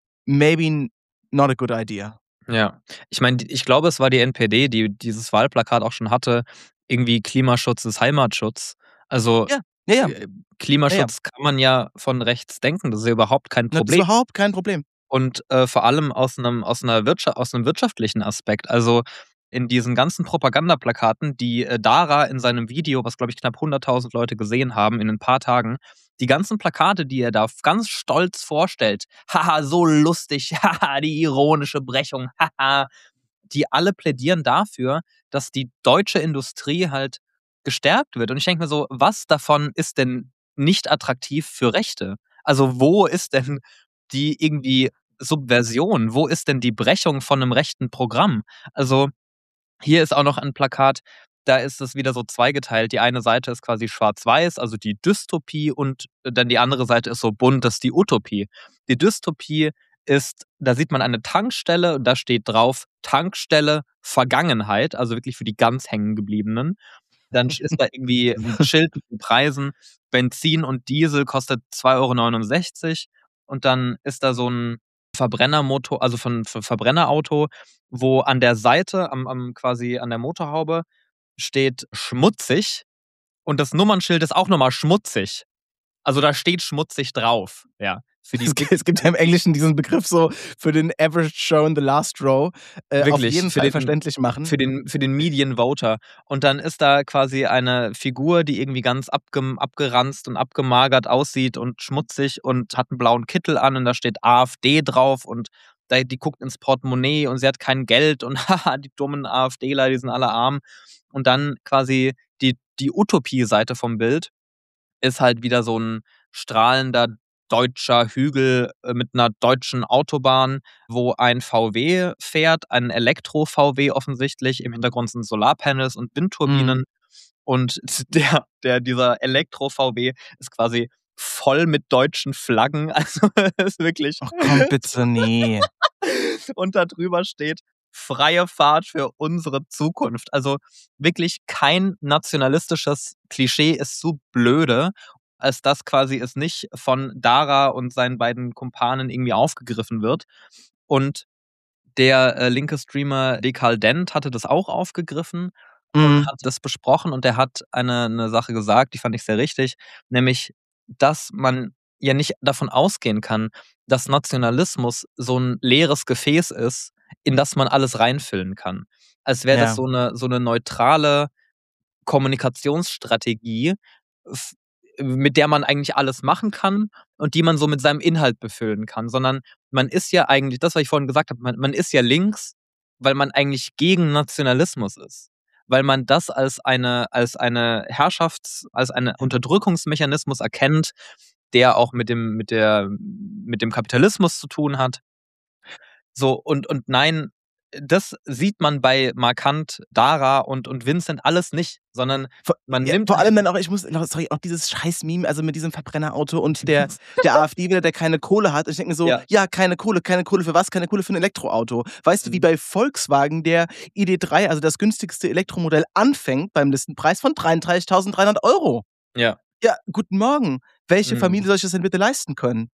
maybe not a good idea. Ja. Ich meine, ich glaube, es war die N P D, die dieses Wahlplakat auch schon hatte, irgendwie Klimaschutz ist Heimatschutz. Also, Ja, ja, ja, äh, ja, ja. Klimaschutz kann man ja von rechts denken, das ist ja überhaupt kein Das ist Problem. überhaupt kein Problem. Und, äh, vor allem aus 'nem aus 'ner Wirtscha aus 'nem wirtschaftlichen Aspekt. Also, in diesen ganzen Propagandaplakaten, die, äh, Dara in seinem Video, was, glaube ich, knapp hunderttausend Leute gesehen haben in 'n paar Tagen, die ganzen Plakate, die er da f ganz stolz vorstellt: „Haha, so lustig, haha, die ironische Brechung, haha“, die alle plädieren dafür, dass die deutsche Industrie halt gestärkt wird. Und ich denke mir so: „Was davon ist denn nicht attraktiv für Rechte?“ Also, wo ist denn die irgendwie Subversion? Wo ist denn die Brechung von 'nem rechten Programm? Also, hier ist auch noch ein Plakat, da ist es wieder so zweigeteilt. Die eine Seite ist quasi schwarz-weiß, also die Dystopie, und dann die andere Seite ist so bunt, das ist die Utopie. Die Dystopie ist, da sieht man eine Tankstelle und da steht drauf: „Tankstelle Vergangenheit“, also wirklich für die ganz Hängengebliebenen. Dann sch ist da irgendwie 'n Schild mit den Preisen. Benzin und Diesel kostet zwei Euro neunundsechzig und dann ist da so 'n Verbrennermotor, also von Ver Verbrennerauto, wo an der Seite am am quasi an der Motorhaube steht schmutzig und das Nummernschild ist auch noch mal schmutzig. Also, da steht schmutzig drauf, ja. Für die Es gibt, es gibt ja im Englischen diesen Begriff so für den Average Joe in the Last Row. Äh, auf Wirklich, jeden für Fall den verständlich machen. für den für den Median Voter. Und dann ist da quasi eine Figur, die irgendwie ganz abgem abgeranzt und abgemagert aussieht und schmutzig und hat 'n blauen Kittel an und da steht AfD drauf und da die guckt ins Portemonnaie und sie hat kein Geld und haha, die dummen AfDler, die sind alle arm. Und dann quasi die die Utopie-Seite vom Bild ist halt wieder so 'n strahlender deutscher Hügel, äh, mit 'ner deutschen Autobahn, wo ein V W fährt, ein Elektro-V W offensichtlich. Im Hintergrund sind Solarpanels und Mhm. Windturbinen. Und der der dieser Elektro-V W ist quasi voll mit deutschen Flaggen. Also, ist wirklich Ach komm, bitte, ne. und da drüber steht: „Freie Fahrt für unsere Zukunft.“ Also, wirklich kein nationalistisches Klischee ist so blöde, als dass quasi es nicht von Dara und seinen beiden Kumpanen irgendwie aufgegriffen wird. Und der, äh, linke Streamer Dekadent hatte das auch aufgegriffen und Mhm. hat das besprochen und der hat eine 'ne Sache gesagt, die fand ich sehr richtig, nämlich, dass man ja nicht davon ausgehen kann, dass Nationalismus so 'n leeres Gefäß ist, in das man alles reinfüllen kann. Als wäre das Ja. so 'ne so 'ne neutrale Kommunikationsstrategie, f mit der man eigentlich alles machen kann und die man so mit seinem Inhalt befüllen kann, sondern man ist ja eigentlich das, was ich vorhin gesagt habe, man man ist ja links, weil man eigentlich gegen Nationalismus ist, weil man das als eine als eine Herrschafts als einen Ja. Unterdrückungsmechanismus erkennt, der auch mit dem mit der mit dem Kapitalismus zu tun hat. So, und und nein, das sieht man bei Markant, Dara und, und Vincent alles nicht, sondern Vor, man ja, nimmt... vor allem dann auch, ich muss, sorry, auch dieses scheiß Meme, also mit diesem Verbrennerauto und der, der AfD wieder, der keine Kohle hat. Und ich denke mir so, Ja. ja, keine Kohle, keine Kohle für was? Keine Kohle für ein Elektroauto. Weißt du, wie Mhm. bei Volkswagen der I D drei, also das günstigste Elektromodell, anfängt beim Listenpreis von dreiunddreißigtausenddreihundert Euro. Ja. Ja, guten Morgen. Welche Mhm. Familie soll sich das denn bitte leisten können?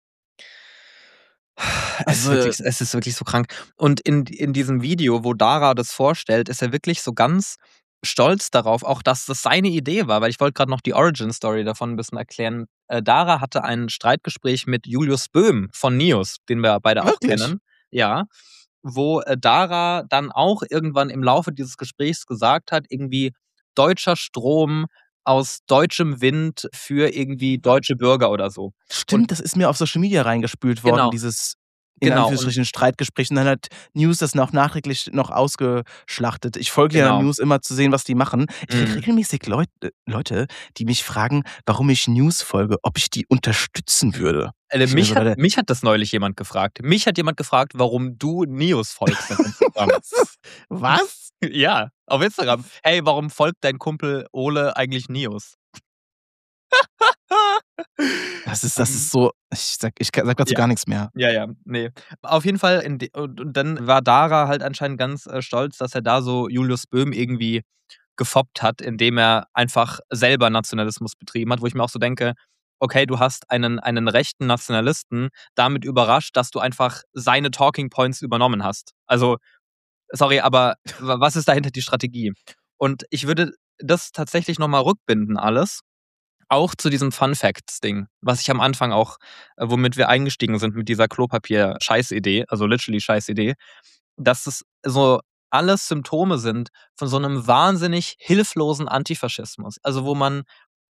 Es ist, Also, wirklich, es ist wirklich so krank. Und in, in diesem Video, wo Dara das vorstellt, ist er wirklich so ganz stolz darauf, auch dass das seine Idee war, weil ich wollte gerade noch die Origin-Story davon ein bisschen erklären. Äh, Dara hatte ein Streitgespräch mit Julius Böhm von Nios, den wir beide auch wirklich? kennen. Ja, wo äh, Dara dann auch irgendwann im Laufe dieses Gesprächs gesagt hat, irgendwie deutscher Strom aus deutschem Wind für irgendwie deutsche Bürger oder so. Stimmt, Und das ist mir auf Social Media reingespült worden, genau, dieses in genau, und Anführungsstrichen Streitgespräch. Und dann hat News das noch nachträglich noch ausgeschlachtet. Ich folge ja genau. News immer zu sehen, was die machen. Ich kriege Mhm. regelmäßig Leut, äh, Leute, die mich fragen, warum ich News folge, ob ich die unterstützen würde. Äh, Ich mir mich, so, hat, Leute, mich hat das neulich jemand gefragt. Mich hat jemand gefragt, warum du Neos folgst auf Instagram. was? Ja, auf Instagram. Hey, warum folgt dein Kumpel Ole eigentlich Neos? Das ist, das Ähm, ist so, ich sag, ich sag dazu ja. gar nichts mehr. Ja, ja, nee. Auf jeden Fall, in de und, und dann war Dara halt anscheinend ganz äh, stolz, dass er da so Julius Böhm irgendwie gefoppt hat, indem er einfach selber Nationalismus betrieben hat, wo ich mir auch so denke, okay, du hast einen, einen rechten Nationalisten damit überrascht, dass du einfach seine Talking Points übernommen hast. Also, sorry, aber wa- was ist dahinter die Strategie? Und ich würde das tatsächlich nochmal rückbinden, alles. Auch zu diesem Fun Facts-Ding, was ich am Anfang auch, äh, womit wir eingestiegen sind mit dieser Klopapier-Scheiß-Idee, also literally Scheiß-Idee, dass es so alles Symptome sind von so einem wahnsinnig hilflosen Antifaschismus. Also wo man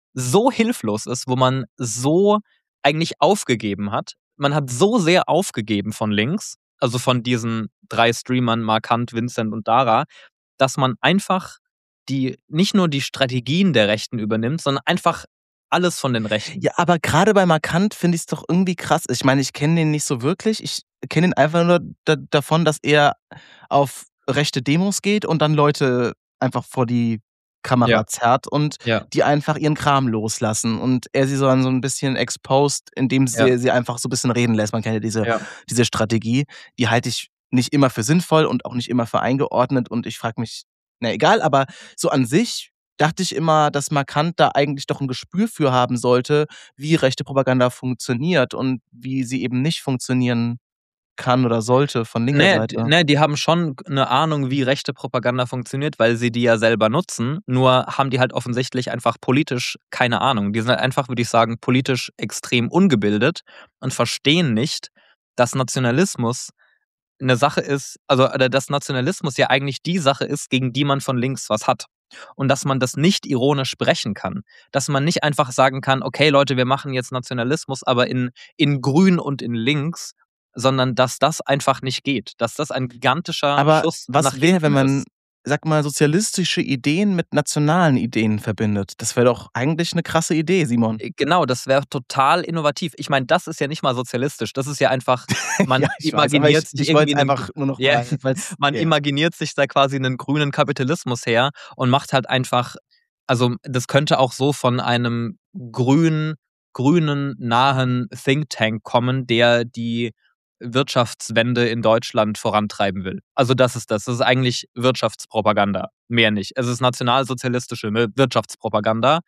so hilflos ist, wo man so eigentlich aufgegeben hat. Man hat so sehr aufgegeben von links, also von diesen drei Streamern, Markant, Vincent und Dara, dass man einfach die nicht nur die Strategien der Rechten übernimmt, sondern einfach alles von den Rechten. Ja, aber gerade bei Markant finde ich es doch irgendwie krass. Ich meine, ich kenne den nicht so wirklich. Ich kenne ihn einfach nur da davon, dass er auf rechte Demos geht und dann Leute einfach vor die Kamera Ja, zerrt und ja, die einfach ihren Kram loslassen. Und er sie so dann so ein bisschen exposed, indem ja, sie sie einfach so ein bisschen reden lässt. Man kennt ja diese, ja. diese Strategie. Die halte ich nicht immer für sinnvoll und auch nicht immer für eingeordnet. Und ich frage mich, na egal, aber so an sich dachte ich immer, dass Markant da eigentlich doch ein Gespür für haben sollte, wie rechte Propaganda funktioniert und wie sie eben nicht funktionieren kann oder sollte von linker Ne, d Seite. ne, die haben schon eine Ahnung, wie rechte Propaganda funktioniert, weil sie die ja selber nutzen. Nur haben die halt offensichtlich einfach politisch keine Ahnung. Die sind halt einfach, würde ich sagen, politisch extrem ungebildet und verstehen nicht, dass Nationalismus eine Sache ist, also, oder dass Nationalismus ja eigentlich die Sache ist, gegen die man von links was hat. Und dass man das nicht ironisch brechen kann. Dass man nicht einfach sagen kann: „Okay, Leute, wir machen jetzt Nationalismus, aber in in grün und in links“, sondern dass das einfach nicht geht. Dass das ein gigantischer Aber Schuss nach was wäre, wenn hinten man, ist. sag mal, sozialistische Ideen mit nationalen Ideen verbindet? Das wäre doch eigentlich eine krasse Idee, Simon. Äh, genau, das wäre total innovativ. Ich meine, das ist ja nicht mal sozialistisch. Das ist ja einfach, man Ja, ich weiß, aber imaginiert ich sich ich irgendwie wollte es 'nen einfach nur noch ja, mal, weil's man ja. imaginiert sich da quasi einen grünen Kapitalismus her und macht halt einfach, also, das könnte auch so von einem grün grünen nahen Think Tank kommen, der die Wirtschaftswende in Deutschland vorantreiben will. Also, das ist das. Das ist eigentlich Wirtschaftspropaganda, mehr nicht. Es ist nationalsozialistische Mi Wirtschaftspropaganda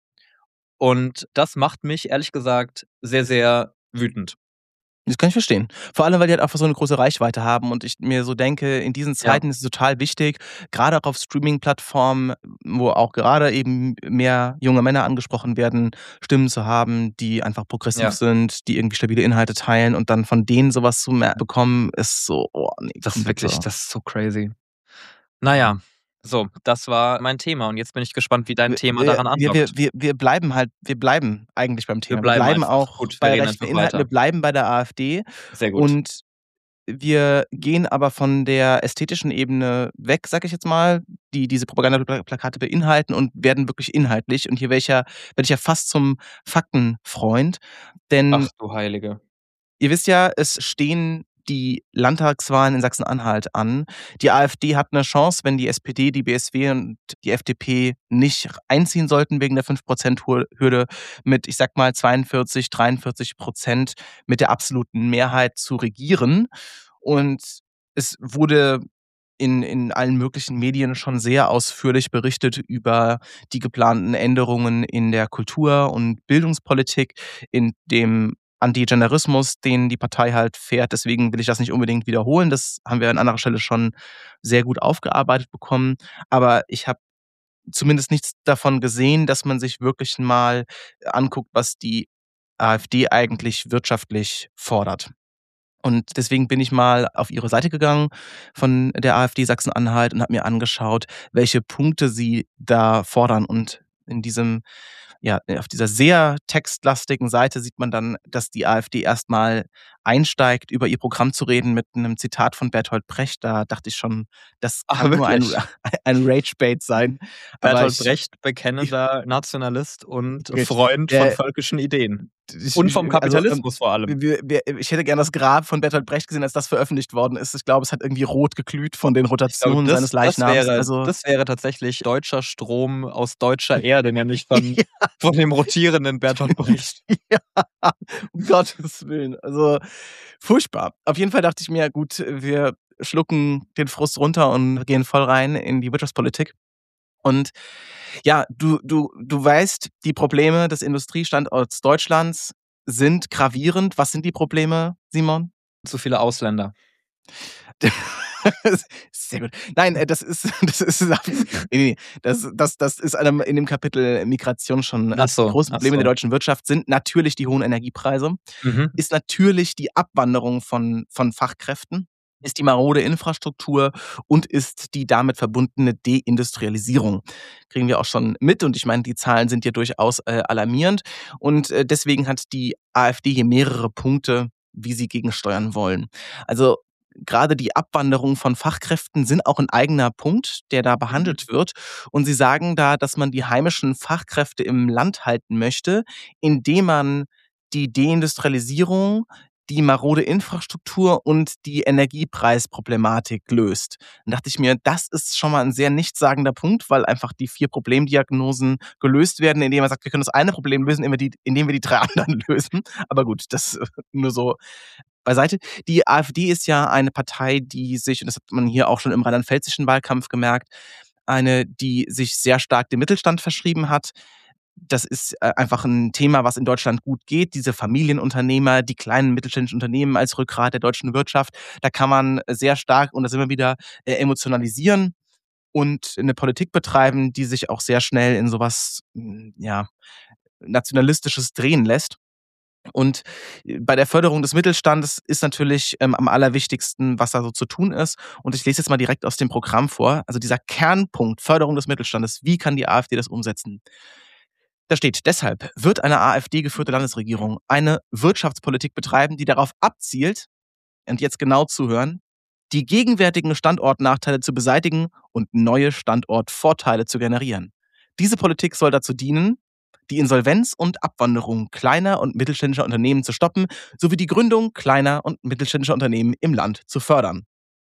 und das macht mich ehrlich gesagt sehr, sehr wütend. Das kann ich verstehen. Vor allem, weil die halt einfach so 'ne große Reichweite haben und ich mir so denke, in diesen Ja, Zeiten ist es total wichtig, grade auch auf Streaming-Plattformen, wo auch gerade eben mehr junge Männer angesprochen werden, Stimmen zu haben, die einfach progressiv ja. sind, die irgendwie stabile Inhalte teilen und dann von denen so was zu mer bekommen, ist so, oh ne, Das ist wirklich, komplette das ist so crazy. Na ja, so, das war mein Thema und jetzt bin ich gespannt, wie dein wir Thema wir daran wir wir andockt. wir wir bleiben halt wir bleiben eigentlich beim Wir Thema. Wir bleiben bleiben einfach. auch Gut, wir bei reden rechten einfach Inhalten, wir weiter. bleiben bei der AfD Sehr gut. und wir gehen aber von der ästhetischen Ebene weg, sage ich jetzt mal, die diese Propagandaplakate beinhalten und werden wirklich inhaltlich. Und hier wäre ich ja werde ich ja fast zum Faktenfreund, denn Ach du Heilige. ihr wisst ja, es stehen die Landtagswahlen in Sachsen-Anhalt an. Die AfD hat eine Chance, wenn die S P D, die B S W und die F D P nicht einziehen sollten wegen der fünf Prozent Hürde, mit, ich sag mal, zweiundvierzig, dreiundvierzig Prozent mit der absoluten Mehrheit zu regieren. Und es wurde in, in allen möglichen Medien schon sehr ausführlich berichtet über die geplanten Änderungen in der Kultur- und Bildungspolitik, in dem Antigenderismus, den die Partei halt fährt. Deswegen will ich das nicht unbedingt wiederholen. Das haben wir an anderer Stelle schon sehr gut aufgearbeitet bekommen. Aber ich habe zumindest nichts davon gesehen, dass man sich wirklich mal anguckt, was die AfD eigentlich wirtschaftlich fordert. Und deswegen bin ich mal auf ihre Seite gegangen von der AfD Sachsen-Anhalt und habe mir angeschaut, welche Punkte sie da fordern. Und in diesem, ja, auf dieser sehr textlastigen Seite sieht man dann, dass die AfD erstmal einsteigt, über ihr Programm zu reden mit einem Zitat von Bertolt Brecht. Da dachte ich schon, das Ach, kann nur ein, wirklich? ein Rage-Bait sein. Aber Bertolt ich, Brecht, bekennender Nationalist und Richtig. Freund Der- von völkischen Ideen. ich, Und vom also, ähm, Kapitalismus vor allem. wir, wir, ich hätte gerne das Grab von Bertolt Brecht gesehen, als das veröffentlicht worden ist. Ich glaube, es hat irgendwie rot geglüht von den Ich glaube, Rotationen das, seines das, Leichnams. wäre, also, das wäre tatsächlich deutscher Strom aus deutscher Erde, nämlich von, Ja. von dem rotierenden Bertolt Brecht. ja, um Gottes Willen. Also furchtbar. Auf jeden Fall dachte ich mir, gut, wir schlucken den Frust runter und gehen voll rein in die Wirtschaftspolitik. Und ja, du, du, du weißt, die Probleme des Industriestandorts Deutschlands sind gravierend. Was sind die Probleme, Simon? Zu viele Ausländer. Sehr gut. Nein, äh, das ist, das ist, nee, nee, das, das, das ist einem, in dem Kapitel Migration schon. Ach so, die großen ach Probleme so. der deutschen Wirtschaft sind natürlich die hohen Energiepreise, Mhm. ist natürlich die Abwanderung von, von Fachkräften, ist die marode Infrastruktur und ist die damit verbundene Deindustrialisierung. Kriegen wir auch schon mit und ich meine, die Zahlen sind ja durchaus äh, alarmierend und äh, deswegen hat die AfD hier mehrere Punkte, wie sie gegensteuern wollen. Also gerade die Abwanderung von Fachkräften sind auch ein eigener Punkt, der da behandelt wird. Und sie sagen da, dass man die heimischen Fachkräfte im Land halten möchte, indem man die Deindustrialisierung, die marode Infrastruktur und die Energiepreisproblematik löst. Dann dachte ich mir, das ist schon mal ein sehr nichtssagender Punkt, weil einfach die vier Problemdiagnosen gelöst werden, indem man sagt, wir können das eine Problem lösen, indem wir die, indem wir die drei anderen lösen. Aber gut, das nur so beiseite. Die AfD ist ja eine Partei, die sich, und das hat man hier auch schon im rheinland-pfälzischen Wahlkampf gemerkt, eine, die sich sehr stark dem Mittelstand verschrieben hat. Das ist äh, einfach ein Thema, was in Deutschland gut geht. Diese Familienunternehmer, die kleinen mittelständischen Unternehmen als Rückgrat der deutschen Wirtschaft, da kann man sehr stark, und das immer wieder, äh, emotionalisieren und eine Politik betreiben, die sich auch sehr schnell in sowas, mh, ja, Nationalistisches drehen lässt. Und bei der Förderung des Mittelstandes ist natürlich ähm, am allerwichtigsten, was da so zu tun ist. Und ich lese jetzt mal direkt aus dem Programm vor. Also dieser Kernpunkt Förderung des Mittelstandes. Wie kann die AfD das umsetzen? Da steht, deshalb wird eine AfD-geführte Landesregierung eine Wirtschaftspolitik betreiben, die darauf abzielt, und jetzt genau zuhören, die gegenwärtigen Standortnachteile zu beseitigen und neue Standortvorteile zu generieren. Diese Politik soll dazu dienen, die Insolvenz und Abwanderung kleiner und mittelständischer Unternehmen zu stoppen, sowie die Gründung kleiner und mittelständischer Unternehmen im Land zu fördern.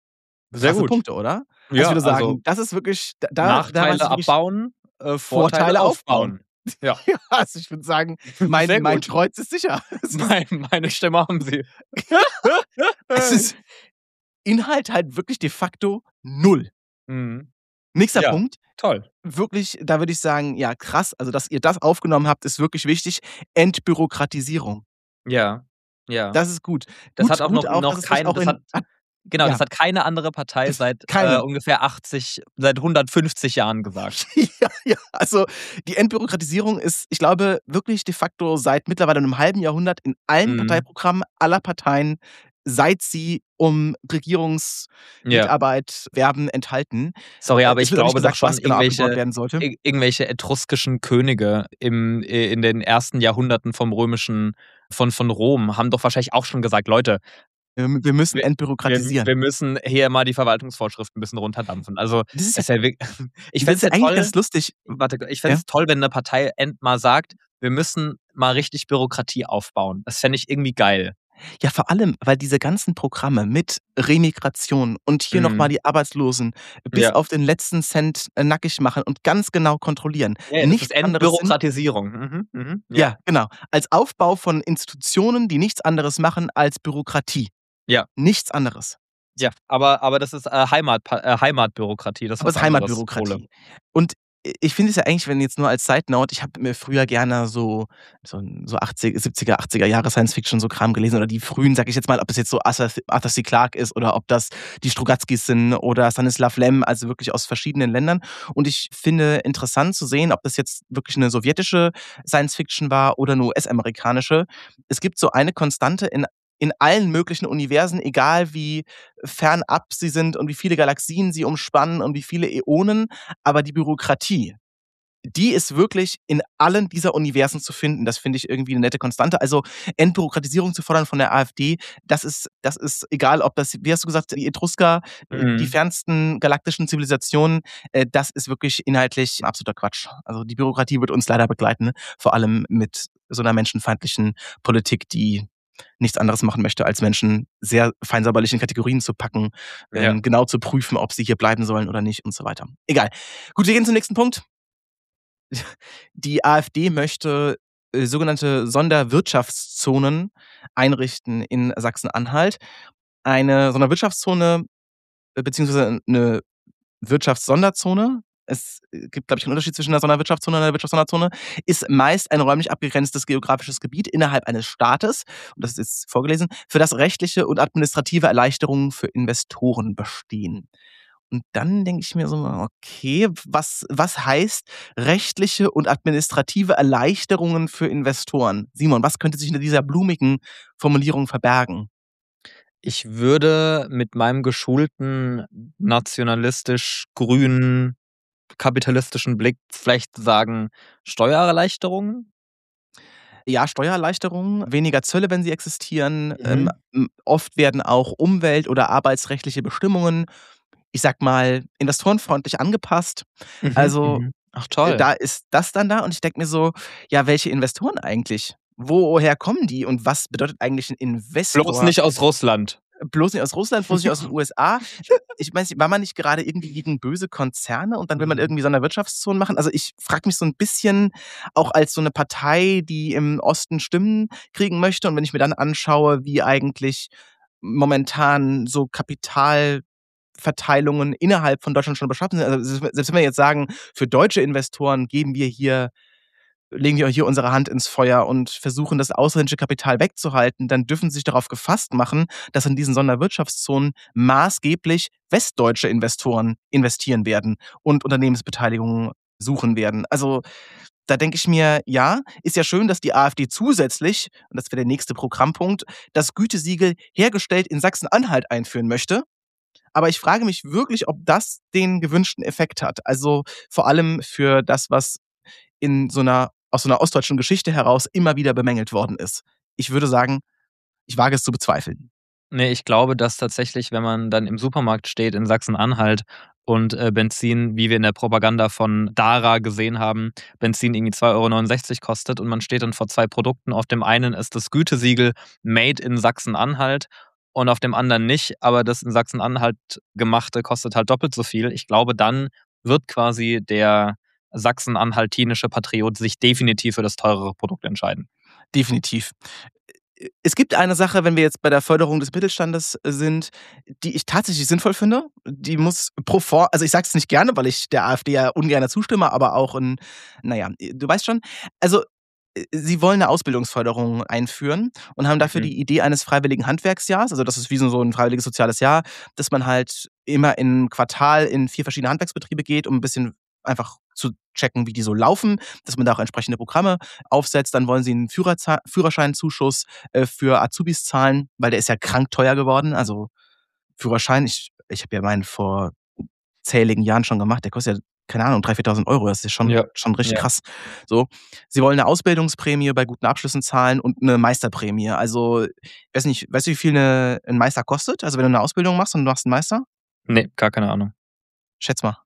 Sehr Krasse gut. Punkte, oder? Ja, also ich würde sagen, also das ist wirklich, da, da Nachteile da wirklich, abbauen, äh, Vorteile, Vorteile aufbauen. aufbauen. Ja, Ja, also ich würde sagen, mein, Sehr mein gut. Kreuz ist sicher. Es ist, mein, meine Stimme haben sie. es ist Inhalt halt wirklich de facto null. Mhm. Nächster Ja. Punkt. Toll. Wirklich, da würde ich sagen, ja krass, also dass ihr das aufgenommen habt, ist wirklich wichtig. Entbürokratisierung. Ja, ja. Das ist gut. Das gut, hat auch gut noch, auch, noch dass es vielleicht kein, auch das in, hat, genau, ja. das hat keine andere Partei seit Keine. äh, ungefähr achtzig, seit hundertfünfzig Jahren gesagt. ja, ja, also die Entbürokratisierung ist, ich glaube, wirklich de facto seit mittlerweile einem halben Jahrhundert in allen Mhm. Parteiprogrammen aller Parteien, seit sie um Regierungsmitarbeit werben, enthalten. Sorry, aber Es ich wird auch nicht glaube gesagt, doch schon, was genau abgebaut irgendwelche, werden sollte. ir- irgendwelche etruskischen Könige im, äh, in den ersten Jahrhunderten vom römischen, von, von Rom haben doch wahrscheinlich auch schon gesagt, Leute, Wir wir müssen wir, wir, entbürokratisieren. wir müssen hier mal die Verwaltungsvorschriften ein bisschen runterdampfen. Also Das ist es ja, ist ja wirklich, ich das fände ist es ja ja eigentlich toll, ganz lustig. warte, ich fände Ja? es toll, wenn eine Partei end mal sagt, wir müssen mal richtig Bürokratie aufbauen. Das fände ich irgendwie geil. Ja, vor allem, weil diese ganzen Programme mit Remigration und hier noch mal Mhm. die Arbeitslosen bis Ja. auf den letzten Cent, äh, nackig machen und ganz genau kontrollieren. Ja, ja, das ist Nichts anderes sind Entbürokratisierung. Mhm, mhm, ja. ja, genau. Als Aufbau von Institutionen, die nichts anderes machen als Bürokratie. Ja. Nichts anderes. Ja, aber aber das ist, äh, Heimatpa äh, Heimatbürokratie, das ist Aber es was ist anderes, Kohle. Heimatbürokratie. Und i ich finde es ja eigentlich, wenn jetzt nur als Side Note, ich habe mir früher gerne so so 'n so achtzig siebziger, achtziger Jahre Science-Fiction so Kram gelesen oder die frühen, sage ich jetzt mal, ob das jetzt so Arthur Arthur C. Clarke ist oder ob das die Strugatskis sind oder Stanislaw Lem, also wirklich aus verschiedenen Ländern. Und ich finde interessant zu sehen, ob das jetzt wirklich 'ne sowjetische Science-Fiction war oder 'ne U S-amerikanische. Es gibt so eine Konstante in in allen möglichen Universen, egal wie fernab sie sind und wie viele Galaxien sie umspannen und wie viele Äonen, aber die Bürokratie, die ist wirklich in allen dieser Universen zu finden. Das finde ich irgendwie 'ne nette Konstante. Also, Entbürokratisierung zu fordern von der AfD, das ist das ist egal, ob das wie hast du gesagt, die Etrusker, äh, die Mhm. fernsten galaktischen Zivilisationen, äh, das ist wirklich inhaltlich absoluter Quatsch. Also, die Bürokratie wird uns leider begleiten, vor allem mit so 'ner menschenfeindlichen Politik, die nichts anderes machen möchte, als Menschen sehr feinsäuberlich in Kategorien zu packen, Ja. ähm, genau zu prüfen, ob sie hier bleiben sollen oder nicht und so weiter. Egal. Gut, wir gehen zum nächsten Punkt. Die AfD möchte, äh, sogenannte Sonderwirtschaftszonen einrichten in Sachsen-Anhalt. Eine Sonderwirtschaftszone, äh, beziehungsweise 'ne Wirtschaftssonderzone. Es gibt, glaube ich, 'n Unterschied zwischen 'ner Sonderwirtschaftszone und 'ner Wirtschaftssonderzone, ist meist ein räumlich abgegrenztes geografisches Gebiet innerhalb eines Staates, und das ist jetzt vorgelesen, für das rechtliche und administrative Erleichterungen für Investoren bestehen. Und dann denke ich mir so: „Okay, was was heißt rechtliche und administrative Erleichterungen für Investoren?“ Simon, was könnte sich hinter dieser blumigen Formulierung verbergen? Ich würde mit meinem geschulten, nationalistisch-grünen, kapitalistischen Blick vielleicht sagen, Steuererleichterungen? Ja, Steuererleichterungen, weniger Zölle, wenn sie existieren. Ähm, Mhm. hm, oft werden auch umwelt oder arbeitsrechtliche Bestimmungen, ich sage mal, investorenfreundlich angepasst. Mhm, Also, mhm. Ach äh, toll. da ist das dann da und ich denke mir so: „Ja, welche Investoren eigentlich? Woher kommen die und was bedeutet eigentlich 'n Bloß Investor?“ nicht aus Russland. Bloß nicht aus Russland, bloß nicht aus den USA. Ich weiß nicht, war man nicht gerade irgendwie gegen böse Konzerne und dann will man Mhm. irgendwie Sonderwirtschaftszonen machen? Also, ich frage mich so 'n bisschen auch als so 'ne Partei, die im Osten Stimmen kriegen möchte und wenn ich mir dann anschaue, wie eigentlich momentan so Kapitalverteilungen innerhalb von Deutschland schon beschaffen sind. Also, se selbst wenn wir jetzt sagen, für deutsche Investoren geben wir hier legen wir hier unsere Hand ins Feuer und versuchen, das ausländische Kapital wegzuhalten, dann dürfen sie sich darauf gefasst machen, dass in diesen Sonderwirtschaftszonen maßgeblich westdeutsche Investoren investieren werden und Unternehmensbeteiligungen suchen werden. Also, da denke ich mir: „Ja, ist ja schön, dass die AfD zusätzlich“, und das wäre der nächste Programmpunkt, „das Gütesiegel hergestellt in Sachsen-Anhalt einführen möchte.“ Aber ich frage mich wirklich, ob das den gewünschten Effekt hat. Also, vor allem für das, was in so 'ner aus so 'ner ostdeutschen Geschichte heraus immer wieder bemängelt worden ist. Ich würde sagen, ich wage es zu bezweifeln. Ne, ich glaube, dass tatsächlich, wenn man dann im Supermarkt steht in Sachsen-Anhalt und, äh, Benzin, wie wir in der Propaganda von Dara gesehen haben, Benzin irgendwie zwei Euro neunundsechzig kostet und man steht dann vor zwei Produkten. Auf dem einen ist das Gütesiegel Made in Sachsen-Anhalt und auf dem anderen nicht, aber das in Sachsen-Anhalt Gemachte kostet halt doppelt so viel. Ich glaube, dann wird quasi der sachsen-anhaltinische Patriot sich definitiv für das teurere Produkt entscheiden. Definitiv. Äh, es gibt eine Sache, wenn wir jetzt bei der Förderung des Mittelstandes sind, die ich tatsächlich sinnvoll finde. Die muss pro for also, ich sage es nicht gerne, weil ich der AfD ja ungerne zustimme, aber auch 'n na ja, du weißt schon. Also, äh, sie wollen 'ne Ausbildungsförderung einführen und haben dafür Mhm. die Idee eines freiwilligen Handwerksjahrs. Also, das ist wie so so 'n freiwilliges soziales Jahr, dass man halt immer im Quartal in vier verschiedene Handwerksbetriebe geht, um 'n bisschen einfach zu checken, wie die so laufen, dass man da auch entsprechende Programme aufsetzt. Dann wollen sie 'n Führerza Führerscheinzuschuss, äh, für Azubis zahlen, weil der ist ja krank teuer geworden. Also, Führerschein, ich ich habe ja meinen vor zähligen Jahren schon gemacht, der kostet ja, keine Ahnung, drei viertausend Euro. Das ist schon Ja, schon richtig ja. krass, so. Sie wollen 'ne Ausbildungsprämie bei guten Abschlüssen zahlen und 'ne Meisterprämie. Also, weiß nicht, weißt du, wie viel 'ne 'n Meister kostet? Also, wenn du 'ne Ausbildung machst und du machst 'n Meister? Ne, gar keine Ahnung. Schätz mal.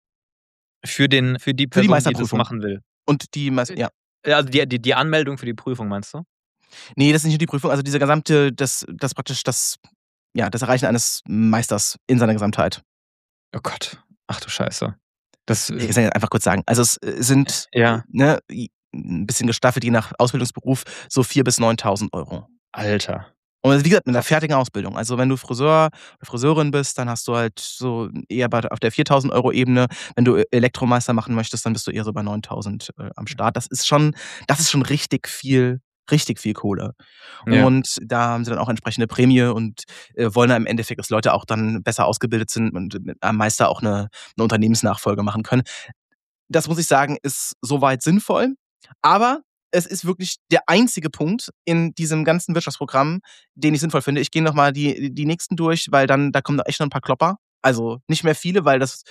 Für den für die Für die Person, die das Meisterprüfung. machen will? Und die Meis ja. Ja, also die die die Anmeldung für die Prüfung meinst du? Ne, das ist nicht nur die Prüfung, also diese gesamte das das praktisch das ja, das Erreichen eines Meisters in seiner Gesamtheit. Oh Gott. Ach du Scheiße. Das Ich äh, soll ja einfach kurz sagen. Also, es äh, sind, äh, ja, ne, i 'n bisschen gestaffelt je nach Ausbildungsberuf, so vier bis neuntausend Euro. Alter. Und wie gesagt, mit 'ner Krass. fertigen Ausbildung. Also, wenn du Friseur oder Friseurin bist, dann hast du halt so eher bei auf der viertausend Euro Ebene. Wenn du E Elektromeister machen möchtest, dann bist du eher so bei neuntausend, äh, am Start. Das ist schon das ist schon richtig viel richtig viel Kohle. Ja. Und da haben sie dann auch entsprechende Prämie und, äh, wollen da im Endeffekt, dass Leute auch dann besser ausgebildet sind und mit einem Meister auch 'ne 'ne Unternehmensnachfolge machen können. Das muss ich sagen, ist soweit sinnvoll, aber es ist wirklich der einzige Punkt in diesem ganzen Wirtschaftsprogramm, den ich sinnvoll finde. Ich gehe noch mal die die nächsten durch, weil dann da kommen da echt noch 'n paar Klopper. Also, nicht mehr viele, weil das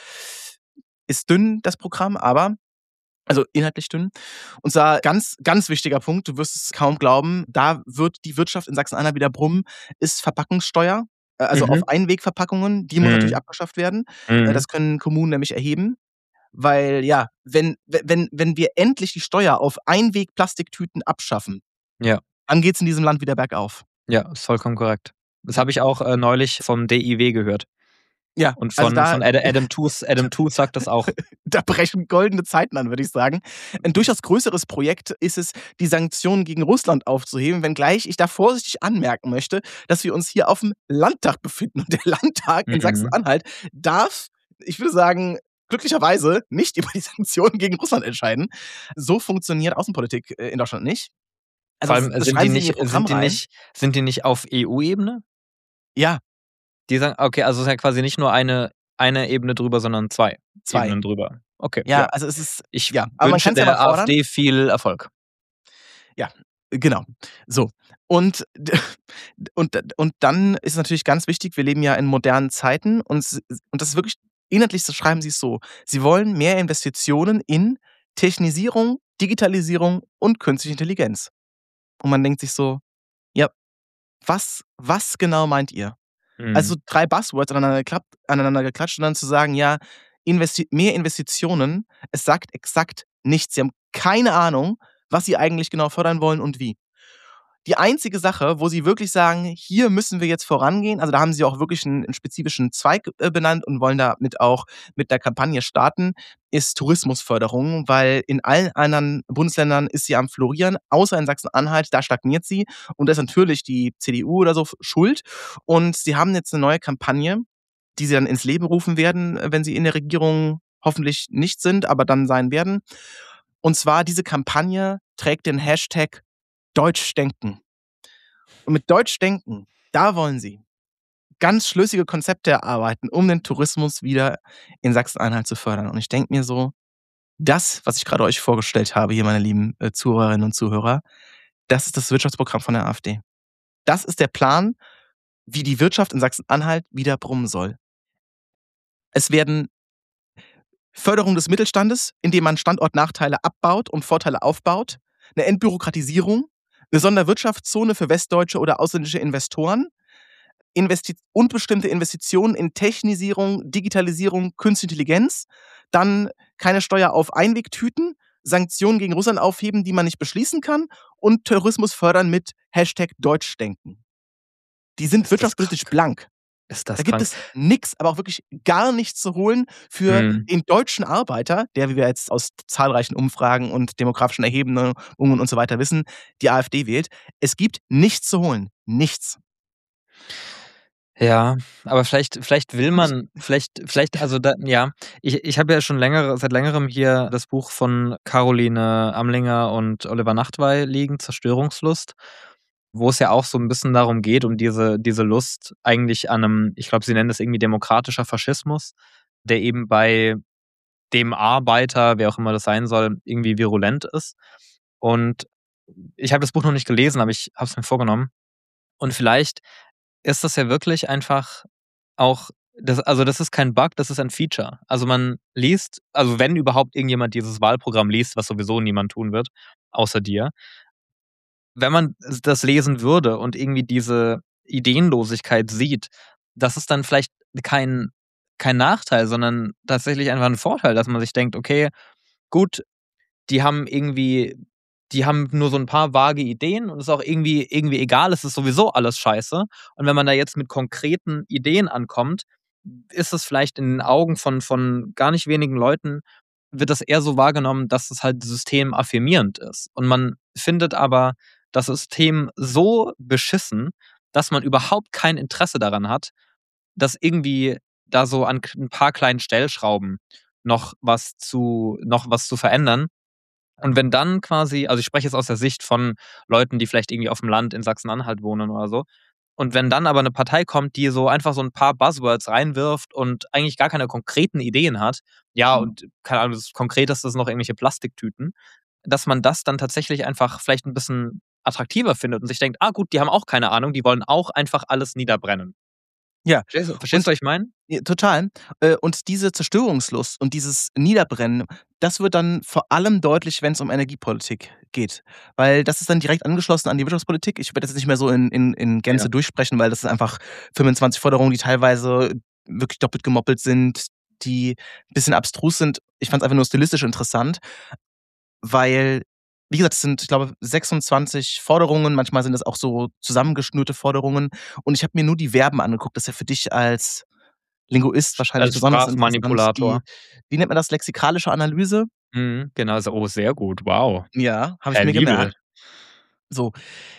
ist dünn, das Programm, aber also inhaltlich dünn. Und zwar ganz, ganz wichtiger Punkt, du wirst es kaum glauben, da wird die Wirtschaft in Sachsen-Anhalt wieder brummen, ist Verpackungssteuer, äh, also Mhm. auf Einwegverpackungen, die muss natürlich Mhm. abgeschafft werden. Äh, Mhm. das können Kommunen nämlich erheben, weil ja, wenn we wenn wenn wir endlich die Steuer auf Einweg-Plastiktüten abschaffen, Ja. dann geht's in diesem Land wieder bergauf. Ja, ist vollkommen korrekt. Das Ja. habe ich auch, äh, neulich vom D I W gehört. Ja, Und also von da von Ada Adam Tooze Adam Tooze sagt das auch. da brechen goldene Zeiten an, würde ich sagen. Ein durchaus größeres Projekt ist es, die Sanktionen gegen Russland aufzuheben, wenngleich ich da vorsichtig anmerken möchte, dass wir uns hier auf'm Landtag befinden. Und der Landtag in Mhm. Sachsen-Anhalt darf, ich würde sagen, glücklicherweise nicht über die Sanktionen gegen Russland entscheiden. So funktioniert Außenpolitik, äh, in Deutschland nicht. Also, Vor das allem, äh, das sind schreiben die sie in ihr nicht Programm sind die rein. nicht sind die nicht auf E U-Ebene? Ja. Die sagen okay, also es ist ja quasi nicht nur eine eine Ebene drüber, sondern zwei zwei. Ebenen drüber. Okay, Ja, ja. also es ist Ich ja, aber man wünsche kann's ja mal der fordern. AfD viel Erfolg. Ja, genau. So. Und d und d und dann ist natürlich ganz wichtig, wir leben ja in modernen Zeiten und s und das ist wirklich inhaltlich so schreiben sie's so: Sie wollen mehr Investitionen in Technisierung, Digitalisierung und Künstliche Intelligenz. Und man denkt sich so: „Ja, was was genau meint ihr?“ Also, Mhm. drei Buzzwords aneinander geklappt aneinander geklatscht und dann zu sagen: „Ja, investi mehr Investitionen.“ Es sagt exakt nichts. Sie haben keine Ahnung, was sie eigentlich genau fördern wollen und wie. Die einzige Sache, wo sie wirklich sagen: „Hier müssen wir jetzt vorangehen“, also da haben sie auch wirklich 'n 'n spezifischen Zweig, äh, benannt und wollen damit auch mit der Kampagne starten, ist Tourismusförderung, weil in allen anderen Bundesländern ist sie am florieren, außer in Sachsen-Anhalt, da stagniert sie und da ist natürlich die C D U oder so f schuld. Und sie haben jetzt 'ne neue Kampagne, die sie dann ins Leben rufen werden, äh, wenn sie in der Regierung hoffentlich nicht sind, aber dann sein werden. Und zwar diese Kampagne trägt den Hashtag Deutschdenken. Und mit Deutschdenken, da wollen sie ganz schlüssige Konzepte erarbeiten, um den Tourismus wieder in Sachsen-Anhalt zu fördern. Und ich denke mir so: „Das, was ich grade euch vorgestellt habe hier, meine lieben, äh, Zuhörerinnen und Zuhörer, das ist das Wirtschaftsprogramm von der AfD. Das ist der Plan, wie die Wirtschaft in Sachsen-Anhalt wieder brummen soll.“ Es werden Förderung des Mittelstandes, indem man Standortnachteile abbaut und Vorteile aufbaut, 'ne Entbürokratisierung, 'ne Sonderwirtschaftszone für westdeutsche oder ausländische Investoren, investi unbestimmte Investitionen in Technisierung, Digitalisierung, Künstliche Intelligenz, dann keine Steuer auf Einwegtüten, Sanktionen gegen Russland aufheben, die man nicht beschließen kann und Tourismus fördern mit Hashtag Deutschdenken. Die sind Ist das wirtschaftspolitisch krank. blank. Ist Da das gibt krank. es nix, aber auch wirklich gar nichts zu holen für Mhm. den deutschen Arbeiter, der, wie wir jetzt aus zahlreichen Umfragen und demografischen Erhebungen und so weiter wissen, die AfD wählt. Es gibt nichts zu holen. Nichts. Ja, aber vielleicht vielleicht will Und ich man vielleicht vielleicht also da ja, ich ich habe ja schon längere seit Längerem hier das Buch von Caroline Amlinger und Oliver Nachtwey liegen, „Zerstörungslust“, wo es ja auch so 'n bisschen darum geht, um diese diese Lust eigentlich an 'nem ich glaube, sie nennen das irgendwie demokratischer Faschismus, der eben bei dem Arbeiter, wer auch immer das sein soll, irgendwie virulent ist. Und ich habe das Buch noch nicht gelesen, aber ich habe es mir vorgenommen. Und vielleicht ist das ja wirklich einfach auch das also, das ist kein Bug, das ist ein Feature. Also, man liest also, wenn überhaupt irgendjemand dieses Wahlprogramm liest, was sowieso niemand tun wird, außer dir wenn man s das lesen würde und irgendwie diese Ideenlosigkeit sieht, das ist dann vielleicht kein kein Nachteil, sondern tatsächlich einfach 'n Vorteil, dass man sich denkt: „Okay, gut, die haben irgendwie die haben nur so ein paar vage Ideen und es ist auch irgendwie, irgendwie egal, es ist sowieso alles scheiße. Und wenn man da jetzt mit konkreten Ideen ankommt, ist es vielleicht in den Augen von, von gar nicht wenigen Leuten, wird das eher so wahrgenommen, dass es halt systemaffirmierend ist. Und man findet aber das System so beschissen, dass man überhaupt kein Interesse daran hat, dass irgendwie da so an ein paar kleinen Stellschrauben noch was zu, noch was zu verändern. Und wenn dann quasi, also ich spreche jetzt aus der Sicht von Leuten, die vielleicht irgendwie auf dem Land in Sachsen-Anhalt wohnen oder so, und wenn dann aber eine Partei kommt, die so einfach so ein paar Buzzwords reinwirft und eigentlich gar keine konkreten Ideen hat, ja, und keine Ahnung, das Konkreteste ist noch irgendwelche Plastiktüten, dass man das dann tatsächlich einfach vielleicht ein bisschen attraktiver findet und sich denkt, ah gut, die haben auch keine Ahnung, die wollen auch einfach alles niederbrennen. Ja. Verstehst du, verstehst du, was ich meine? Ja, total. Äh, Und diese Zerstörungslust und dieses Niederbrennen, das wird dann vor allem deutlich, wenn es um Energiepolitik geht. Weil das ist dann direkt angeschlossen an die Wirtschaftspolitik. Ich werde das jetzt nicht mehr so in, in, in Gänze Ja. durchsprechen, weil das ist einfach fünfundzwanzig Forderungen, die teilweise wirklich doppelt gemoppelt sind, die ein bisschen abstrus sind. Ich fand es einfach nur stilistisch interessant, weil, wie gesagt, es sind, ich glaube, sechsundzwanzig Forderungen. Manchmal sind es auch so zusammengeschnürte Forderungen. Und ich habe mir nur die Verben angeguckt. Das ist ja für dich als Linguist wahrscheinlich Als besonders interessant. Sprachmanipulator. Die, wie nennt man das? Lexikalische Analyse? Mhm, genau, so, oh, sehr gut, wow. Ja, habe ich Herr mir Liebel. gemerkt. So,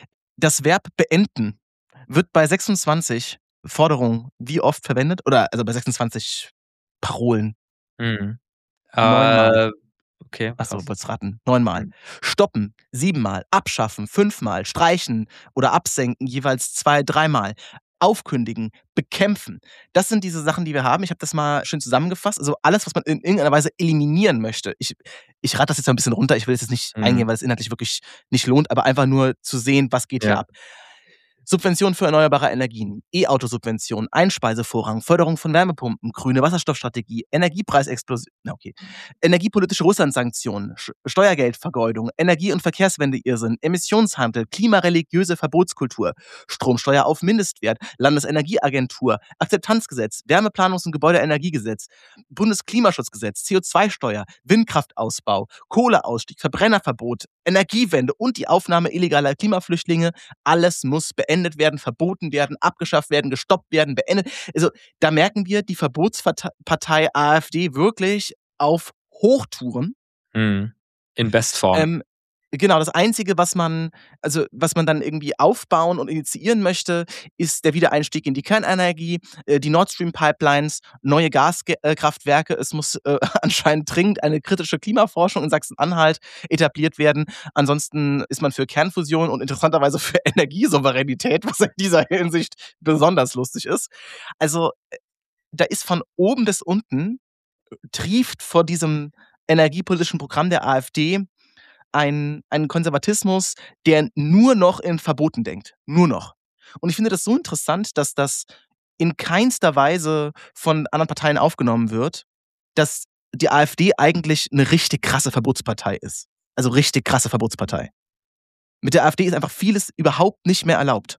das Verb beenden wird bei sechsundzwanzig Forderungen wie oft verwendet? Oder also bei sechsundzwanzig Parolen? Mhm. Neunmal. Äh, okay, Achso, krass. wollt's raten. Neunmal. Mhm. Stoppen, siebenmal. Abschaffen, fünfmal. Streichen oder absenken, jeweils zwei, dreimal. Aufkündigen, bekämpfen. Das sind diese Sachen, die wir haben. Ich habe das mal schön zusammengefasst. Also alles, was man in irgendeiner Weise eliminieren möchte. Ich, ich rate das jetzt ein bisschen runter. Ich will jetzt nicht Mhm. eingehen, weil es inhaltlich wirklich nicht lohnt, aber einfach nur zu sehen, was geht hier Ja. ab. Subventionen für erneuerbare Energien, E-Auto-Subventionen, Einspeisevorrang, Förderung von Wärmepumpen, grüne Wasserstoffstrategie, Energiepreisexplosion, na okay, energiepolitische Russland-Sanktionen, Sch- Steuergeldvergeudung, Energie- und Verkehrswende-Irrsinn, Emissionshandel, klimareligiöse Verbotskultur, Stromsteuer auf Mindestwert, Landesenergieagentur, Akzeptanzgesetz, Wärmeplanungs- und Gebäudeenergiegesetz, Bundesklimaschutzgesetz, C O zwei Steuer, Windkraftausbau, Kohleausstieg, Verbrennerverbot, Energiewende und die Aufnahme illegaler Klimaflüchtlinge. Alles muss beendet werden, verboten werden, abgeschafft werden, gestoppt werden, beendet. Also da merken wir, die Verbotspartei AfD wirklich auf Hochtouren. Mhm. In Bestform. Ähm, genau, das Einzige, was man, also was man dann irgendwie aufbauen und initiieren möchte, ist der Wiedereinstieg in die Kernenergie, äh, die Nord Stream Pipelines, neue Gaskraftwerke. Es muss äh, anscheinend dringend eine kritische Klimaforschung in Sachsen-Anhalt etabliert werden. Ansonsten ist man für Kernfusion und interessanterweise für Energiesouveränität, was in dieser Hinsicht besonders lustig ist. Also äh, da ist von oben bis unten, trieft vor diesem energiepolitischen Programm der AfD ein, ein Konservatismus, der nur noch in Verboten denkt. Nur noch. Und ich finde das so interessant, dass das in keinster Weise von anderen Parteien aufgenommen wird, dass die AfD eigentlich eine richtig krasse Verbotspartei ist. Also richtig krasse Verbotspartei. Mit der AfD ist einfach vieles überhaupt nicht mehr erlaubt.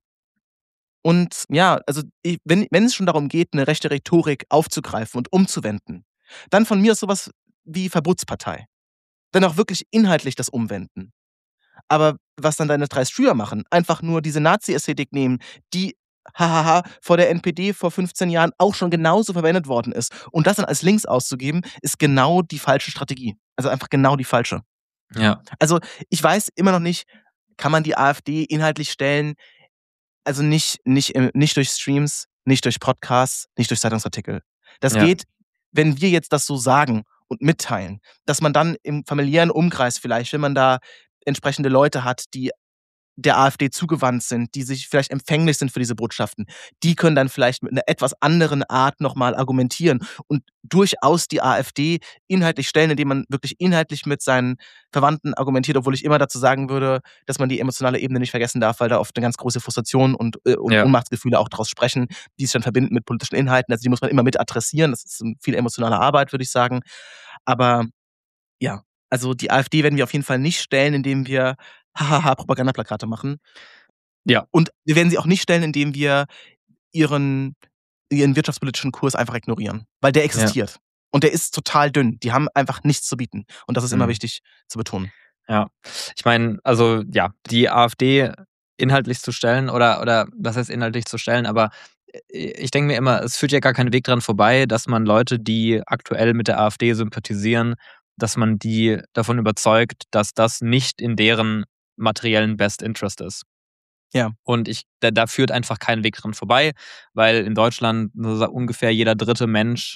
Und ja, also ich, wenn, wenn es schon darum geht, eine rechte Rhetorik aufzugreifen und umzuwenden, dann von mir aus sowas wie Verbotspartei. Dann auch wirklich inhaltlich das umwenden. Aber was dann deine drei Streamer machen, einfach nur diese Nazi-Ästhetik nehmen, die, hahaha, vor der N P D vor fünfzehn Jahren auch schon genauso verwendet worden ist und das dann als Links auszugeben, ist genau die falsche Strategie. Also einfach genau die falsche. Ja. Also ich weiß immer noch nicht, kann man die AfD inhaltlich stellen, also nicht, nicht, im- nicht durch Streams, nicht durch Podcasts, nicht durch Zeitungsartikel. Das Ja. geht, wenn wir jetzt das so sagen und mitteilen, dass man dann im familiären Umkreis vielleicht, wenn man da entsprechende Leute hat, die der AfD zugewandt sind, die sich vielleicht empfänglich sind für diese Botschaften, die können dann vielleicht mit einer etwas anderen Art nochmal argumentieren und durchaus die AfD inhaltlich stellen, indem man wirklich inhaltlich mit seinen Verwandten argumentiert, obwohl ich immer dazu sagen würde, dass man die emotionale Ebene nicht vergessen darf, weil da oft eine ganz große Frustration und, äh, und Ja. Ohnmachtsgefühle auch daraus sprechen, die sich dann verbinden mit politischen Inhalten. Also die muss man immer mit adressieren. Das ist viel emotionale Arbeit, würde ich sagen. Aber ja, also die AfD werden wir auf jeden Fall nicht stellen, indem wir hahaha Propagandaplakate machen. Ja. Und wir werden sie auch nicht stellen, indem wir ihren, ihren wirtschaftspolitischen Kurs einfach ignorieren. Weil der existiert. Und der ist total dünn. Die haben einfach nichts zu bieten. Und das ist immer Mhm. wichtig zu betonen. Ja, ich meine, also ja, die AfD inhaltlich zu stellen oder oder was heißt inhaltlich zu stellen, aber äh, ich denke mir immer, es führt ja gar kein Weg dran vorbei, dass man Leute, die aktuell mit der AfD sympathisieren, dass man die davon überzeugt, dass das nicht in deren materiellen Best Interest ist. Ja. Und ich da da führt einfach kein Weg dran vorbei, weil in Deutschland so ungefähr jeder dritte Mensch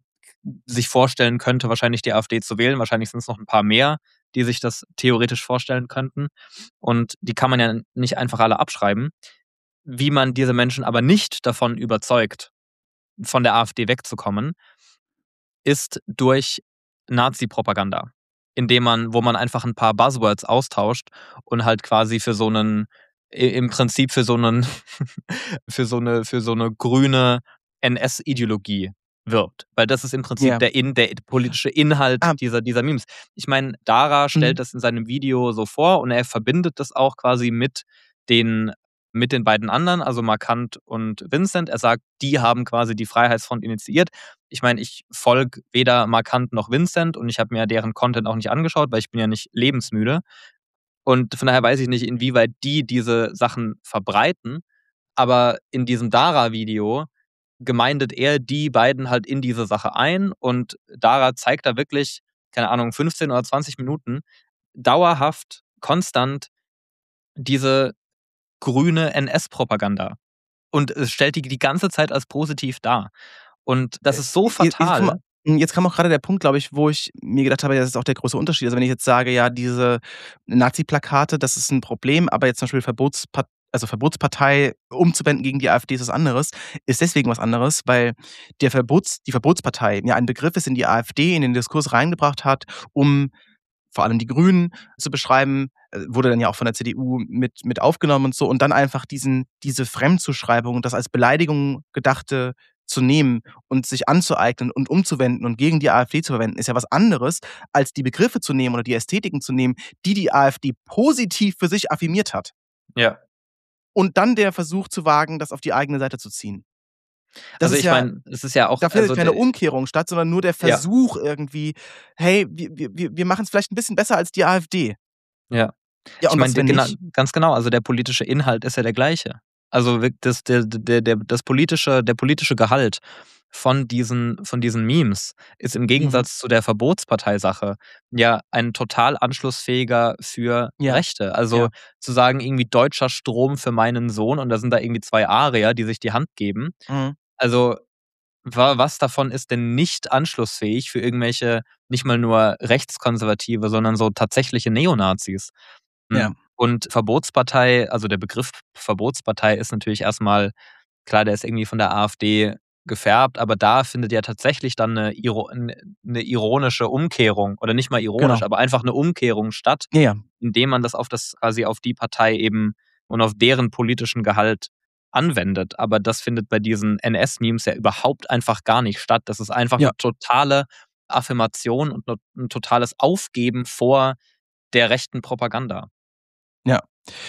sich vorstellen könnte, wahrscheinlich die AfD zu wählen. Wahrscheinlich sind es noch ein paar mehr, die sich das theoretisch vorstellen könnten. Und die kann man ja nicht einfach alle abschreiben. Wie man diese Menschen aber nicht davon überzeugt, von der AfD wegzukommen, ist durch Nazi-Propaganda, indem man wo man einfach ein paar Buzzwords austauscht und halt quasi für so einen i im Prinzip für so einen für so eine für so eine grüne N S-Ideologie wirbt. Weil das ist im Prinzip Ja. der in der politische Inhalt Ah. dieser dieser Memes. Ich meine, Dara stellt Mhm. das in seinem Video so vor und er verbindet das auch quasi mit den mit den beiden anderen, also Markant und Vincent. Er sagt, die haben quasi die Freiheitsfront initiiert. Ich meine, ich folge weder Markant noch Vincent und ich habe mir deren Content auch nicht angeschaut, weil ich bin ja nicht lebensmüde. Und von daher weiß ich nicht, inwieweit die diese Sachen verbreiten. Aber in diesem Dara-Video gemeindet er die beiden halt in diese Sache ein und Dara zeigt da wirklich, keine Ahnung, fünfzehn oder zwanzig Minuten dauerhaft, konstant diese grüne N S-Propaganda und es stellt die die ganze Zeit als positiv dar. Und das Äh, ist so je jetzt kam fatal. jetzt kam auch grade der Punkt, glaube ich, wo ich mir gedacht habe, ja, das ist auch der große Unterschied. Also, wenn ich jetzt sage, ja, diese Nazi-Plakate, das ist 'n Problem, aber jetzt zum Beispiel Verbotspat also, Verbotspartei umzuwenden gegen die AfD ist was anderes, ist deswegen was anderes, weil der Verbots die Verbotspartei ja ein Begriff ist, den die AfD in den Diskurs reingebracht hat, um vor allem die Grünen zu beschreiben, äh, wurde dann ja auch von der C D U mit mit aufgenommen und so und dann einfach diesen diese Fremdzuschreibung, das als Beleidigung Gedachte zu nehmen und sich anzueignen und umzuwenden und gegen die AfD zu verwenden, ist ja was anderes, als die Begriffe zu nehmen oder die Ästhetiken zu nehmen, die die AfD positiv für sich affirmiert hat. Ja. Und dann der Versuch zu wagen, das auf die eigene Seite zu ziehen. Das Also, ist ich ja meine, es ist ja auch da findet also keine de Umkehrung statt, sondern nur der Ja. Versuch irgendwie: „Hey, wir wir wir wir machen's vielleicht 'n bisschen besser als die AfD.“ Ja. Ja, Ich und meine, was, de wenn gena nicht? ganz genau, also der politische Inhalt ist ja der gleiche. Also wirk das der der der das politische der politische Gehalt von diesen von diesen Memes ist im Mhm. Gegensatz zu der Verbotsparteisache ja ein total anschlussfähiger für Ja. Rechte. Also Ja. zu sagen irgendwie „deutscher Strom für meinen Sohn“ und da sind da irgendwie zwei Arier, die sich die Hand geben. Mhm. Also, wa was davon ist denn nicht anschlussfähig für irgendwelche nicht mal nur Rechtskonservative, sondern so tatsächliche Neonazis? Ja. Hm, und Verbotspartei also der Begriff Verbotspartei ist natürlich erst mal klar, der ist irgendwie von der AfD gefärbt, aber da findet ja tatsächlich dann 'ne iro 'n 'ne ironische Umkehrung oder nicht mal ironisch, Genau. aber einfach 'ne Umkehrung statt, Ja, ja. indem man das auf das quasi auf die Partei eben und auf deren politischen Gehalt anwendet. Aber das findet bei diesen N S-Memes ja überhaupt einfach gar nicht statt. Das ist einfach Ja. 'ne totale Affirmation und 'ne 'n totales Aufgeben vor der rechten Propaganda. Ja.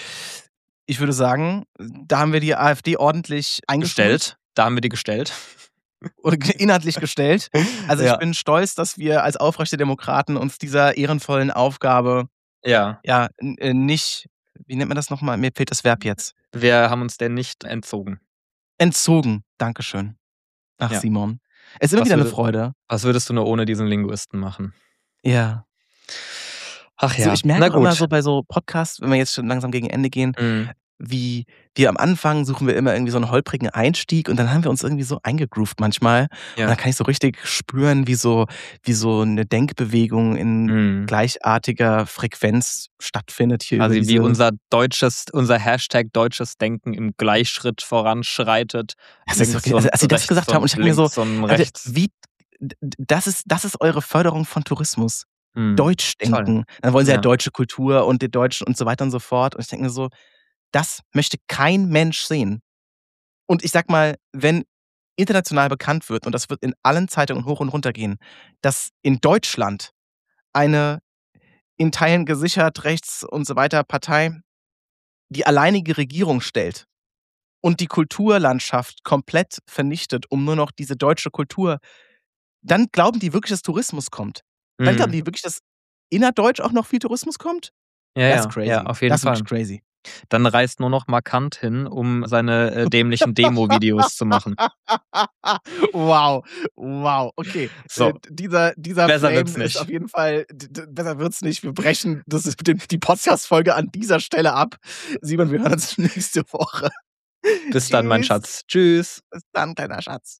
Ich würde sagen, da haben wir die AfD ordentlich eingeschult. Gestellt. Da haben wir die gestellt. Oder ge inhaltlich gestellt. Also, ich Ja. bin stolz, dass wir als aufrechte Demokraten uns dieser ehrenvollen Aufgabe, Ja. ja, n äh, nicht wie nennt man das noch mal? Mir fehlt das Verb jetzt. Wir haben uns der nicht entzogen. Entzogen. Dankeschön. Ach, Ja. Simon. Es ist immer Was wieder 'ne würde Freude. was würdest du nur ohne diesen Linguisten machen? Ja. Ach So, ja, ich merke na auch immer so gut. bei so Podcasts, wenn wir jetzt schon langsam gegen Ende gehen, Mhm. wie wir am Anfang suchen wir immer irgendwie so 'n holprigen Einstieg und dann haben wir uns irgendwie so eingegroovt manchmal. Und Ja. dann kann ich so richtig spüren, wie so wie so 'ne Denkbewegung in Mhm. gleichartiger Frequenz stattfindet hier über Quasi wie diese unser deutsches unser Hashtag deutsches Denken im Gleichschritt voranschreitet. Das ist Links wirklich also, und als Sie das rechts gesagt haben und und ich denke mir so: links und „Leute, rechts. wie d d das ist das ist eure Förderung von Tourismus. Mhm. Toll. Deutschdenken.“ Dann wollen sie ja Ja. deutsche Kultur und die Deutschen und so weiter und so fort. Und ich denke mir so: „Das möchte kein Mensch sehen.“ Und ich sage mal, wenn international bekannt wird und das wird in allen Zeitungen hoch und runter gehen, dass in Deutschland eine in Teilen gesichert rechts und so weiter Partei die alleinige Regierung stellt und die Kulturlandschaft komplett vernichtet, um nur noch diese deutsche Kultur dann glauben die wirklich, dass Tourismus kommt. Dann glauben Mhm. die wirklich, dass innerdeutsch auch noch viel Tourismus kommt? Ja, Das ist ja, crazy. ja, auf jeden das ist Fall. wirklich crazy. Dann reist nur noch Markant hin, um seine äh, dämlichen Demo-Videos zu machen. Wow, wow, okay. So. Äh, dieser dieser Besser Flame wird's ist nicht. auf jeden Fall, d d besser wird's nicht. Wir brechen das ist den die Podcast-Folge an dieser Stelle ab. Simon, wir hören uns nächste Woche. Bis dann, mein Tschüss. Schatz. Tschüss. Bis dann, kleiner Schatz.